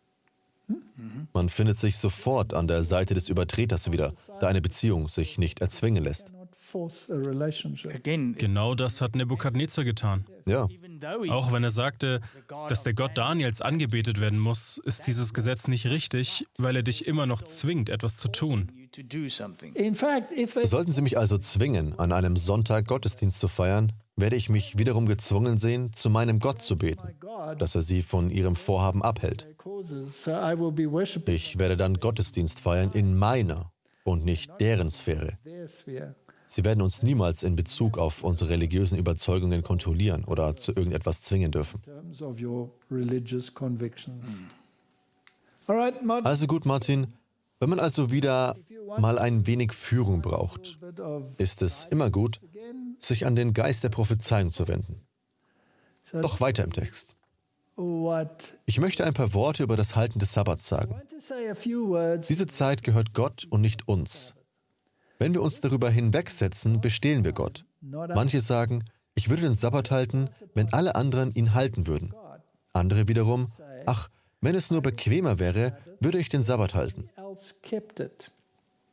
Man findet sich sofort an der Seite des Übertreters wieder, da eine Beziehung sich nicht erzwingen lässt. Not force a relationship. Again, Genau das hat Nebukadnezar getan. Ja, even though he Auch wenn er sagte, dass der Gott Daniels angebetet werden muss, ist dieses Gesetz nicht richtig, weil er dich immer noch zwingt, etwas zu tun. you to do something. In fact, if they sollten Sie mich also zwingen, an einem Sonntag Gottesdienst zu feiern, werde ich mich wiederum gezwungen sehen, zu meinem Gott zu beten, God dass er Sie von Ihrem Vorhaben abhält. causes, so I will be worshiping Ich werde dann Gottesdienst feiern in meiner und nicht deren Sphäre. their sphere. Sie werden uns niemals in Bezug auf unsere religiösen Überzeugungen kontrollieren oder zu irgendetwas zwingen dürfen. In terms of your religious convictions. All right, Martin. Also gut, Martin, wenn man also wieder mal ein wenig Führung braucht, A bit of ist es immer gut, again. sich an den Geist der Prophezeiung zu wenden. So Doch weiter im Text. what Ich möchte ein paar Worte über das Halten des Sabbats I sagen. want to say a few words. Diese Zeit gehört Gott und nicht uns. Wenn wir uns darüber hinwegsetzen, bestehlen wir Gott. Manche sagen, ich würde den Sabbat halten, wenn alle anderen ihn halten würden. Andere wiederum, ach, wenn es nur bequemer wäre, würde ich den Sabbat halten. else kept it.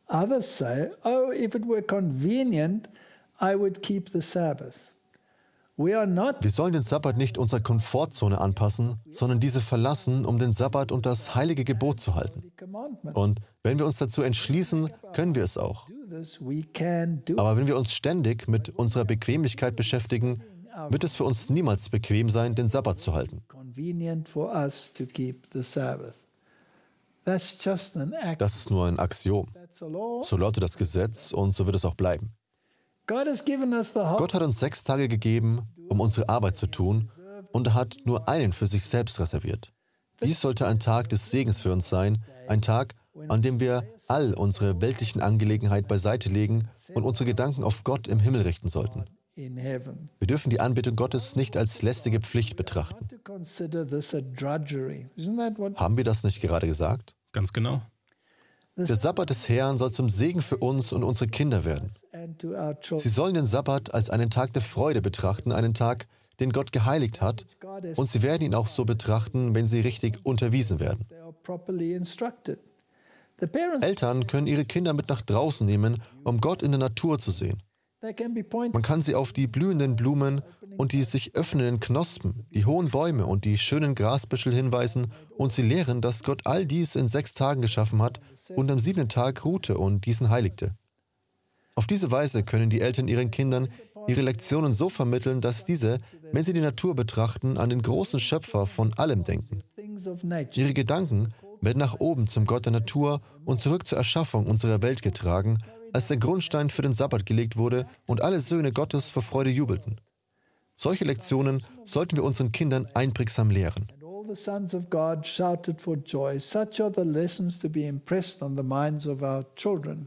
Others say, oh, if it were convenient, I would keep the Sabbath. We are not Wir sollen den Sabbat nicht unserer Komfortzone anpassen, sondern diese verlassen, um den Sabbat und das heilige Gebot zu halten. the commandment. Und wenn wir uns dazu entschließen, können wir es auch. Do this, we can do it. Aber wenn wir uns ständig mit unserer Bequemlichkeit beschäftigen, wird es für uns niemals bequem sein, den Sabbat zu halten. Convenient for us to keep the Sabbath. That's just an act. Das ist nur ein Axiom. That's a law. So lautet das Gesetz und so wird es auch bleiben. God has given us the whole. Gott hat uns sechs Tage gegeben, um unsere Arbeit zu tun, und er hat nur einen für sich selbst reserviert. Dies sollte ein Tag des Segens für uns sein, ein Tag, an dem wir all unsere weltlichen Angelegenheiten beiseite legen und unsere Gedanken auf Gott im Himmel richten sollten. in heaven. Wir dürfen die Anbetung Gottes nicht als lästige Pflicht betrachten. To consider this a drudgery. Isn't that what Haben wir das nicht gerade gesagt? Ganz genau. Der Sabbat des Herrn soll zum Segen für uns und unsere Kinder werden. and to our children? Sie sollen den Sabbat als einen Tag der Freude betrachten, einen Tag, den Gott geheiligt hat, God has und sie werden ihn auch so betrachten, wenn sie richtig unterwiesen werden. they are properly instructed. The parents Eltern können ihre Kinder mit nach draußen nehmen, um Gott in der Natur zu sehen. they can be pointed Man kann sie auf die blühenden Blumen und die sich öffnenden Knospen, die hohen Bäume und die schönen Grasbüschel hinweisen und sie lehren, dass Gott all dies in sechs Tagen geschaffen hat und am siebten Tag ruhte und diesen heiligte. Auf diese Weise können die Eltern ihren Kindern ihre Lektionen so vermitteln, dass diese, wenn sie die Natur betrachten, an den großen Schöpfer von allem denken. things of nature. Ihre Gedanken werden nach oben zum Gott der Natur und zurück zur Erschaffung unserer Welt getragen, als der Grundstein für den Sabbat gelegt wurde und alle Söhne Gottes vor Freude jubelten. Solche Lektionen sollten wir unseren Kindern einprägsam lehren. And all the sons of God shouted for joy. Such are the lessons to be impressed on the minds of our children.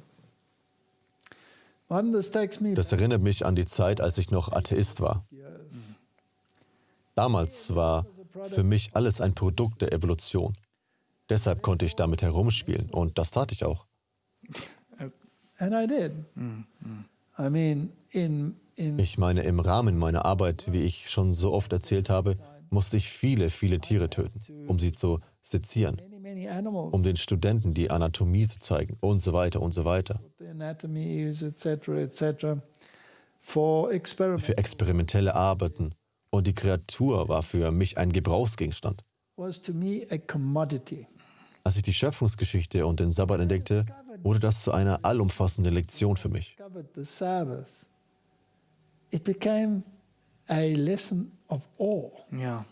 One, this takes me Das erinnert mich an die Zeit, als ich noch Atheist war. Damals war für mich alles ein Produkt der Evolution. Deshalb konnte ich damit herumspielen und das tat ich auch. and I did. I mean, in in Ich meine, im Rahmen meiner Arbeit, wie ich schon so oft erzählt habe, musste ich viele, viele Tiere töten, um sie zu sezieren, many many animals, um den Studenten die Anatomie zu zeigen und so weiter und so weiter. the anatomies, et cetera, et cetera, for experiment Für experimentelle Arbeiten. Und die Kreatur war für mich ein Gebrauchsgegenstand. was to me a commodity. Als ich die Schöpfungsgeschichte und den Sabbat entdeckte, wurde das zu einer allumfassenden Lektion für mich. Discovered the Sabbath. It became a lesson of awe. Yeah.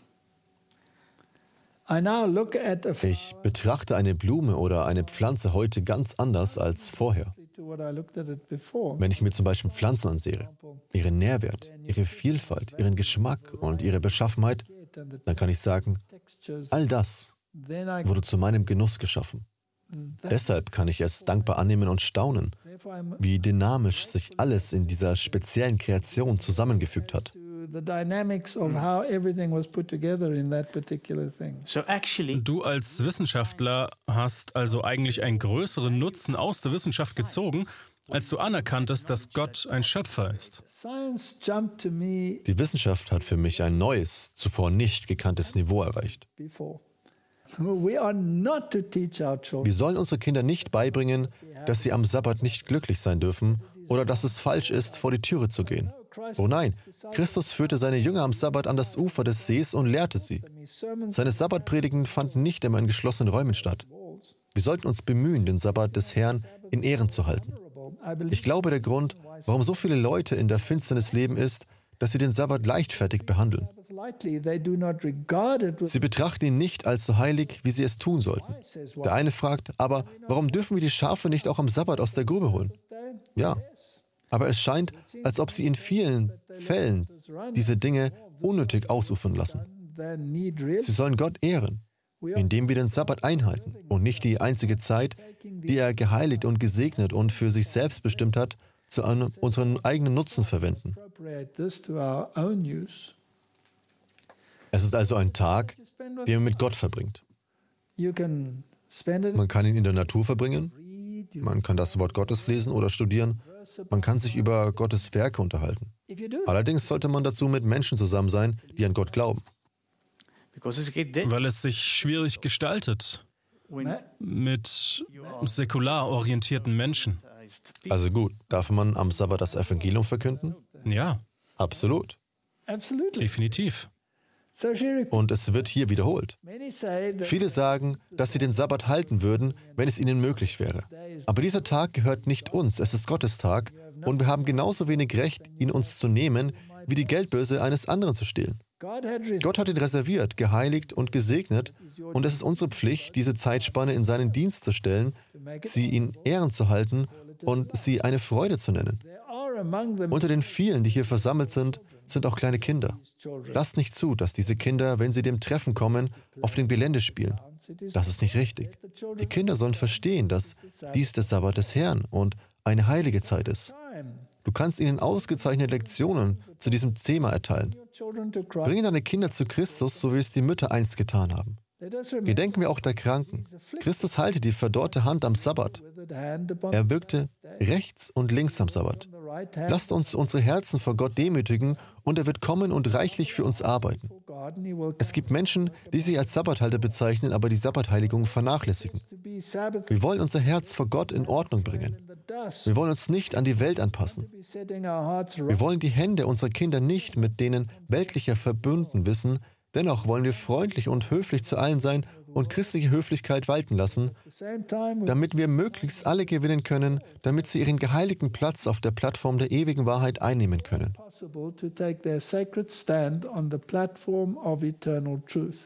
I now look at a Ich betrachte eine Blume oder eine Pflanze heute ganz anders als vorher. to what I looked at it before. Wenn ich mir zum Beispiel Pflanzen ansehe, ihren Nährwert, ihre Vielfalt, ihren Geschmack und ihre Beschaffenheit, And the dann kann ich sagen, textures, all das then I wurde zu meinem Genuss geschaffen. Deshalb kann ich es dankbar annehmen und staunen, therefore I'm wie dynamisch sich alles in dieser speziellen Kreation zusammengefügt hat. to the dynamics of how everything was put together in that particular thing. So actually, Du als Wissenschaftler hast also eigentlich einen größeren Nutzen aus der Wissenschaft gezogen, als du anerkanntest, dass Gott ein Schöpfer ist. Science jumped to me Die Wissenschaft hat für mich ein neues, zuvor nicht gekanntes Niveau erreicht. before. We are not to teach our Wir children sollen unsere Kinder nicht beibringen, dass sie am Sabbat nicht glücklich sein dürfen oder dass es falsch ist, vor die Türe zu gehen. Oh nein, Christus führte seine Jünger am Sabbat an das Ufer des Sees und lehrte sie. sermons. Seine Sabbatpredigten fanden nicht immer in geschlossenen Räumen statt. Wir sollten uns bemühen, den Sabbat des Herrn in Ehren zu halten. I believe Ich glaube, der Grund, warum so viele Leute in der Finsternis leben, ist, dass sie den Sabbat leichtfertig behandeln. lightly. They do not regard it with Sie betrachten ihn nicht als so heilig, wie sie es tun sollten. Der eine fragt, aber warum dürfen wir die Schafe nicht auch am Sabbat aus der Grube holen? Ja, aber es scheint, als ob sie in vielen Fällen diese Dinge unnötig ausufern lassen. than need really. Sie sollen Gott ehren, indem wir den Sabbat einhalten und nicht die einzige Zeit, die er geheiligt und gesegnet und für sich selbst bestimmt hat, zu einem, unseren eigenen Nutzen verwenden. Appropriate this to our own use. Es ist also ein Tag, den man mit Gott verbringt. You can spend it Man kann ihn in der Natur verbringen, read. You, man kann das Wort Gottes lesen oder studieren, man kann sich über Gottes Werke unterhalten. if you do, Allerdings sollte man dazu mit Menschen zusammen sein, die an Gott glauben. because it's get di- Weil es sich schwierig gestaltet. mit säkular orientierten Menschen. Also gut, darf man am Sabbat das Evangelium verkünden? Ja, Absolut. Absolutely. definitiv. So she repeats. Und es wird hier wiederholt. Many say that Viele sagen, dass sie den Sabbat halten würden, wenn es ihnen möglich wäre. Aber dieser Tag gehört nicht uns, es ist Gottes Tag und wir haben genauso wenig Recht, ihn uns zu nehmen, wie die Geldbörse eines anderen zu stehlen. God had reserved Gott hat ihn reserviert, geheiligt und gesegnet und es ist unsere Pflicht, diese Zeitspanne in seinen Dienst zu stellen, sie in Ehren zu halten und sie eine Freude zu nennen. There are among them Unter den vielen, die hier versammelt sind, sind auch kleine Kinder. Lasst nicht zu, dass diese Kinder, wenn sie dem Treffen kommen, auf dem Gelände spielen. Das ist nicht richtig. Die Kinder sollen verstehen, dass dies der Sabbat des Herrn und eine heilige Zeit ist. time. Du kannst ihnen ausgezeichnete Lektionen zu diesem Thema erteilen. Your children to Christ. Bringe deine Kinder zu Christus, so wie es die Mütter einst getan haben. Let us remember Gedenken wir auch der Kranken. Christus halte die verdorrte Hand am Sabbat. the hand upon Er wirkte rechts und links am Sabbat. the right hand Lasst uns unsere Herzen vor Gott demütigen und er wird kommen und reichlich für uns arbeiten. for God, and He will Es gibt Menschen, die sich als Sabbathalter bezeichnen, aber die Sabbatheiligung vernachlässigen. to be Sabbath Wir wollen unser Herz vor Gott in Ordnung bringen. in the dust. Wir wollen uns nicht an die Welt anpassen. Be setting our hearts right. Wir wollen die Hände unserer Kinder nicht mit denen weltlicher verbunden wissen. Dennoch wollen wir freundlich und höflich zu allen sein und christliche Höflichkeit walten lassen, At the same time, we damit wir möglichst alle gewinnen können, damit sie ihren geheiligten Platz auf der Plattform der ewigen Wahrheit einnehmen können. possible to take their sacred stand on the platform of eternal truth.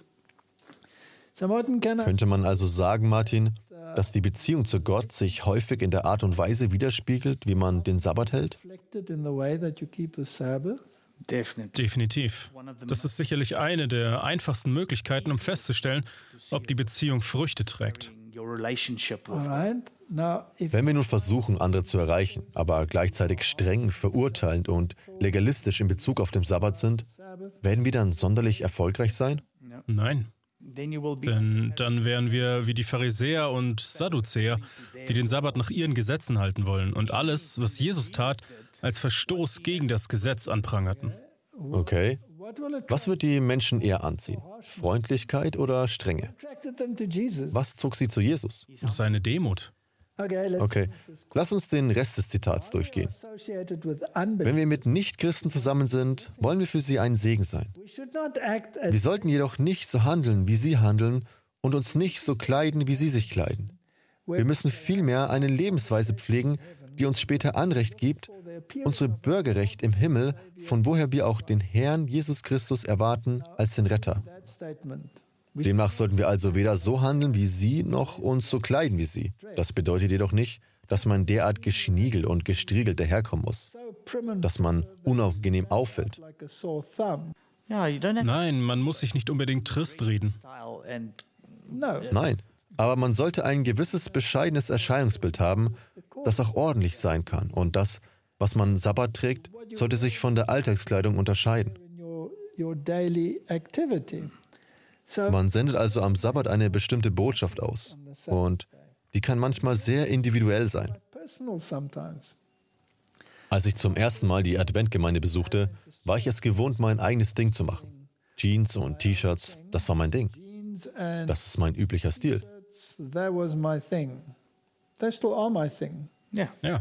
So Martin, can I Könnte man also sagen, Martin, dass die Beziehung zu Gott sich häufig in der Art und Weise widerspiegelt, wie man den Sabbat hält? reflect it in the way that you keep the Sabbath? Definitely. Definitiv. Das ist sicherlich eine der einfachsten Möglichkeiten, um festzustellen, ob die Beziehung Früchte trägt. Your relationship with All right. Now, if Wenn wir nun versuchen, andere zu erreichen, aber gleichzeitig streng, verurteilend und legalistisch in Bezug auf den Sabbat sind, werden wir dann sonderlich erfolgreich sein? Nein, then you will be denn dann wären wir wie die Pharisäer und Sadduzäer, die den Sabbat nach ihren Gesetzen halten wollen und alles, was Jesus tat, als Verstoß gegen das Gesetz anprangerten. Okay. what will Was wird die Menschen eher anziehen? Freundlichkeit oder Strenge? attracted them to Jesus? Was zog sie zu Jesus? Seine Demut. Okay, let's Okay, lass uns den Rest des Zitats durchgehen. associated with unbelief. Wenn wir mit Nichtchristen zusammen sind, wollen wir für sie ein Segen sein. We should not act as Wir sollten jedoch nicht so handeln, wie sie handeln und uns nicht so kleiden, wie sie sich kleiden. Wir müssen vielmehr eine Lebensweise pflegen, die uns später Anrecht gibt, unsere Bürgerrecht im Himmel, von woher wir auch den Herrn Jesus Christus erwarten als den Retter. that statement. Demnach sollten wir also weder so handeln wie sie, noch uns so kleiden wie sie. Das bedeutet jedoch nicht, dass man derart geschniegelt und gestriegelt daherkommen muss, So prim and dass man unangenehm auffällt. like a sore thumb. yeah, you don't have Nein, man muss sich nicht unbedingt trist reden. style and No. Nein, aber man sollte ein gewisses bescheidenes Erscheinungsbild haben, das auch ordentlich sein kann. Und das, was man Sabbat trägt, sollte sich von der Alltagskleidung unterscheiden. in your, your daily activity. So Man sendet also am Sabbat eine bestimmte Botschaft aus. Und die kann manchmal sehr individuell sein. personal sometimes. Als ich zum ersten Mal die Adventgemeinde besuchte, war ich es gewohnt, mein eigenes Ding zu machen. Jeans und T-Shirts, das war mein Ding. Jeans and Das ist mein üblicher Stil. shirts, that was my thing. They still are my thing. yeah. Ja,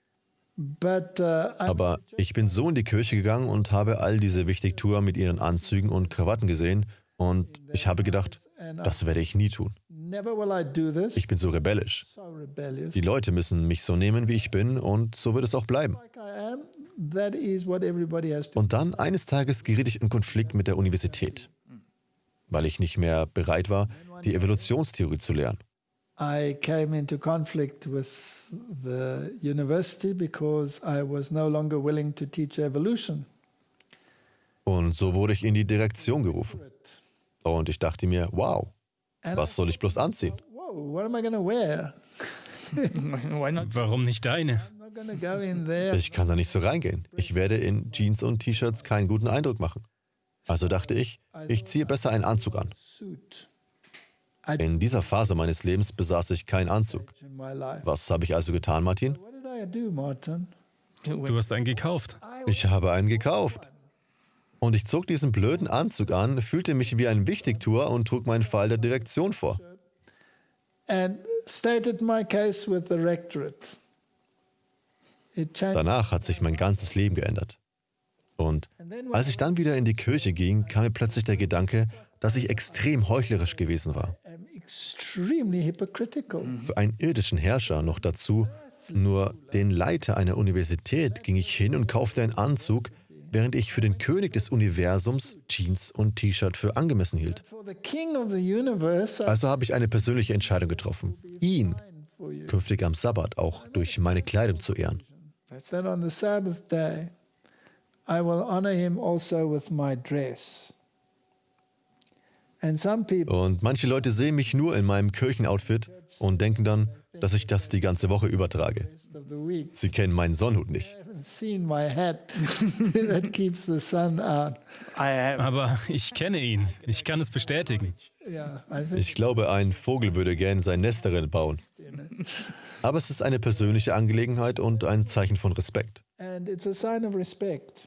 But uh, I Aber ich bin so in die Kirche gegangen und habe all diese Wichtigtuer mit ihren Anzügen und Krawatten gesehen und ich habe gedacht, das werde ich nie tun. never will I do this. Ich bin so rebellisch. So rebellious. Die Leute müssen mich so nehmen, wie ich bin und so wird es auch bleiben. Like I am, that is what everybody has to. Und dann eines Tages geriet ich in Konflikt mit der Universität, weil ich nicht mehr bereit war, die Evolutionstheorie zu lernen. I came into conflict with the university because I was no longer willing to teach evolution. Und so wurde ich in die Direktion gerufen. Und ich dachte mir, wow, And was soll ich bloß anziehen? whoa, what am I going to wear? Why not? warum nicht deine? I'm not going to go in there. Ich kann da nicht so reingehen. Ich werde in Jeans und T-Shirts keinen guten Eindruck machen. Also dachte ich, ich ziehe besser einen Anzug an. Suit In dieser Phase meines Lebens besaß ich keinen Anzug. in my life. Was habe ich also getan, Martin? What did I do, Martin? Du hast einen gekauft. Ich habe einen gekauft. Und ich zog diesen blöden Anzug an, fühlte mich wie ein Wichtigtuer und trug meinen Fall der Direktion vor. and stated my case with the rectorate. It changed. Danach hat sich mein ganzes Leben geändert. Und als ich dann wieder in die Kirche ging, kam mir plötzlich der Gedanke, dass ich extrem heuchlerisch gewesen war. I'm extremely hypocritical. Für einen irdischen Herrscher noch dazu, nur den Leiter einer Universität, ging ich hin und kaufte einen Anzug, während ich für den König des Universums Jeans und T-Shirt für angemessen hielt. For the king of the universe, I Also habe ich eine persönliche Entscheidung getroffen, ihn for you. künftig am Sabbat auch durch meine Kleidung zu ehren. That on the Sabbath day, I will honor him also with my dress. And some people Und manche Leute sehen mich nur in meinem Kirchenoutfit und denken dann, dass ich das die ganze Woche übertrage. of the week Sie kennen meinen Sonnenhut nicht. haven't seen my hat that keeps the sun out. I have, Aber ich kenne ihn. Ich kann es bestätigen. Yeah, I think Ich glaube, ein Vogel würde gern sein Nest darin bauen. Aber es ist eine persönliche Angelegenheit und ein Zeichen von Respekt. and it's a sign of respect.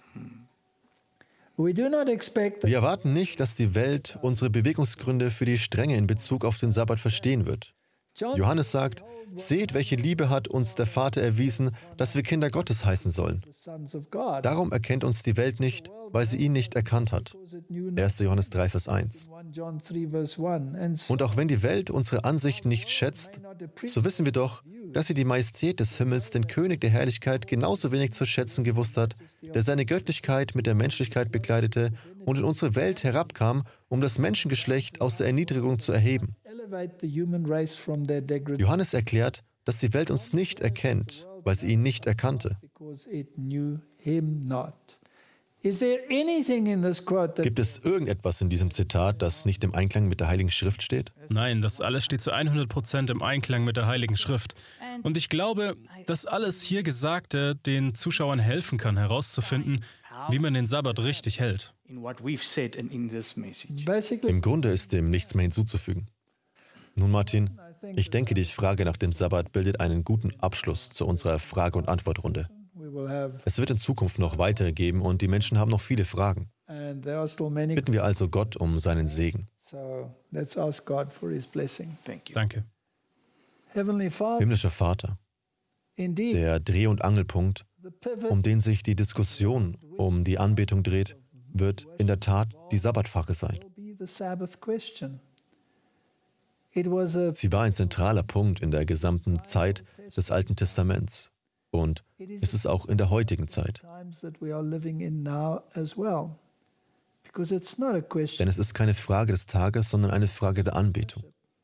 We do not expect that Wir erwarten nicht, dass die Welt unsere Bewegungsgründe für die Strenge in Bezug auf den Sabbat verstehen wird. John Johannes sagt, seht, welche Liebe hat uns der Vater erwiesen, dass wir Kinder Gottes heißen sollen. the sons of God. Darum erkennt uns die Welt nicht, weil sie ihn nicht erkannt hat. Was it knew not erster Johannes drei, Vers eins. First John three verse one. And so Und auch wenn die Welt unsere Ansichten nicht schätzt, not appreciate so wissen wir doch, dass sie die Majestät des Himmels, den König der Herrlichkeit, genauso wenig zu schätzen gewusst hat, der seine Göttlichkeit mit der Menschlichkeit bekleidete und in unsere Welt herabkam, um das Menschengeschlecht aus der Erniedrigung zu erheben. elevate the human race from their degradation Johannes erklärt, dass die Welt uns nicht erkennt, weil sie ihn nicht erkannte. because it knew him not. Is there anything in this quote that Gibt es irgendetwas in diesem Zitat, das nicht im Einklang mit der Heiligen Schrift steht? Nein, das alles steht zu hundert Prozent im Einklang mit der Heiligen Schrift. Und ich glaube, dass alles hier Gesagte den Zuschauern helfen kann, herauszufinden, wie man den Sabbat richtig hält. in what we've said and in this message. basically Im Grunde ist dem nichts mehr hinzuzufügen. Nun, Martin, ich denke, die Frage nach dem Sabbat bildet einen guten Abschluss zu unserer Frage- und Antwortrunde. we will have, Es wird in Zukunft noch weitere geben und die Menschen haben noch viele Fragen. and there are still many. Bitten wir also Gott um seinen Segen. So let's ask God for his blessing. Thank you. Danke. Heavenly Father, Himmlischer Vater, indeed, der Dreh- und Angelpunkt, the pivot um den sich die Diskussion um die Anbetung dreht, wird in der Tat die Sabbatfrage sein. will be the Sabbath question. It was a Sie war ein zentraler Punkt in der gesamten Zeit des Alten Testaments und ist es auch in der heutigen Zeit. times that we are living in now as well. Because it's not a question. Denn es ist keine Frage des Tages, sondern eine Frage der Anbetung.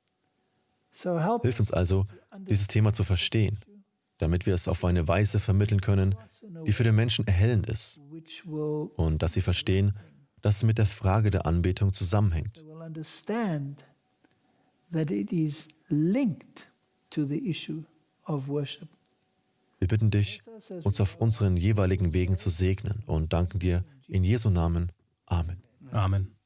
So help Hilf uns also, dieses Thema zu verstehen, damit wir es auf eine Weise vermitteln können, die für den Menschen erhellend ist which will und dass sie verstehen, dass es mit der Frage der Anbetung zusammenhängt. they will understand that it is linked to the issue of worship. Wir bitten dich, uns auf unseren jeweiligen Wegen zu segnen und danken dir in Jesu Namen. Amen. Amen.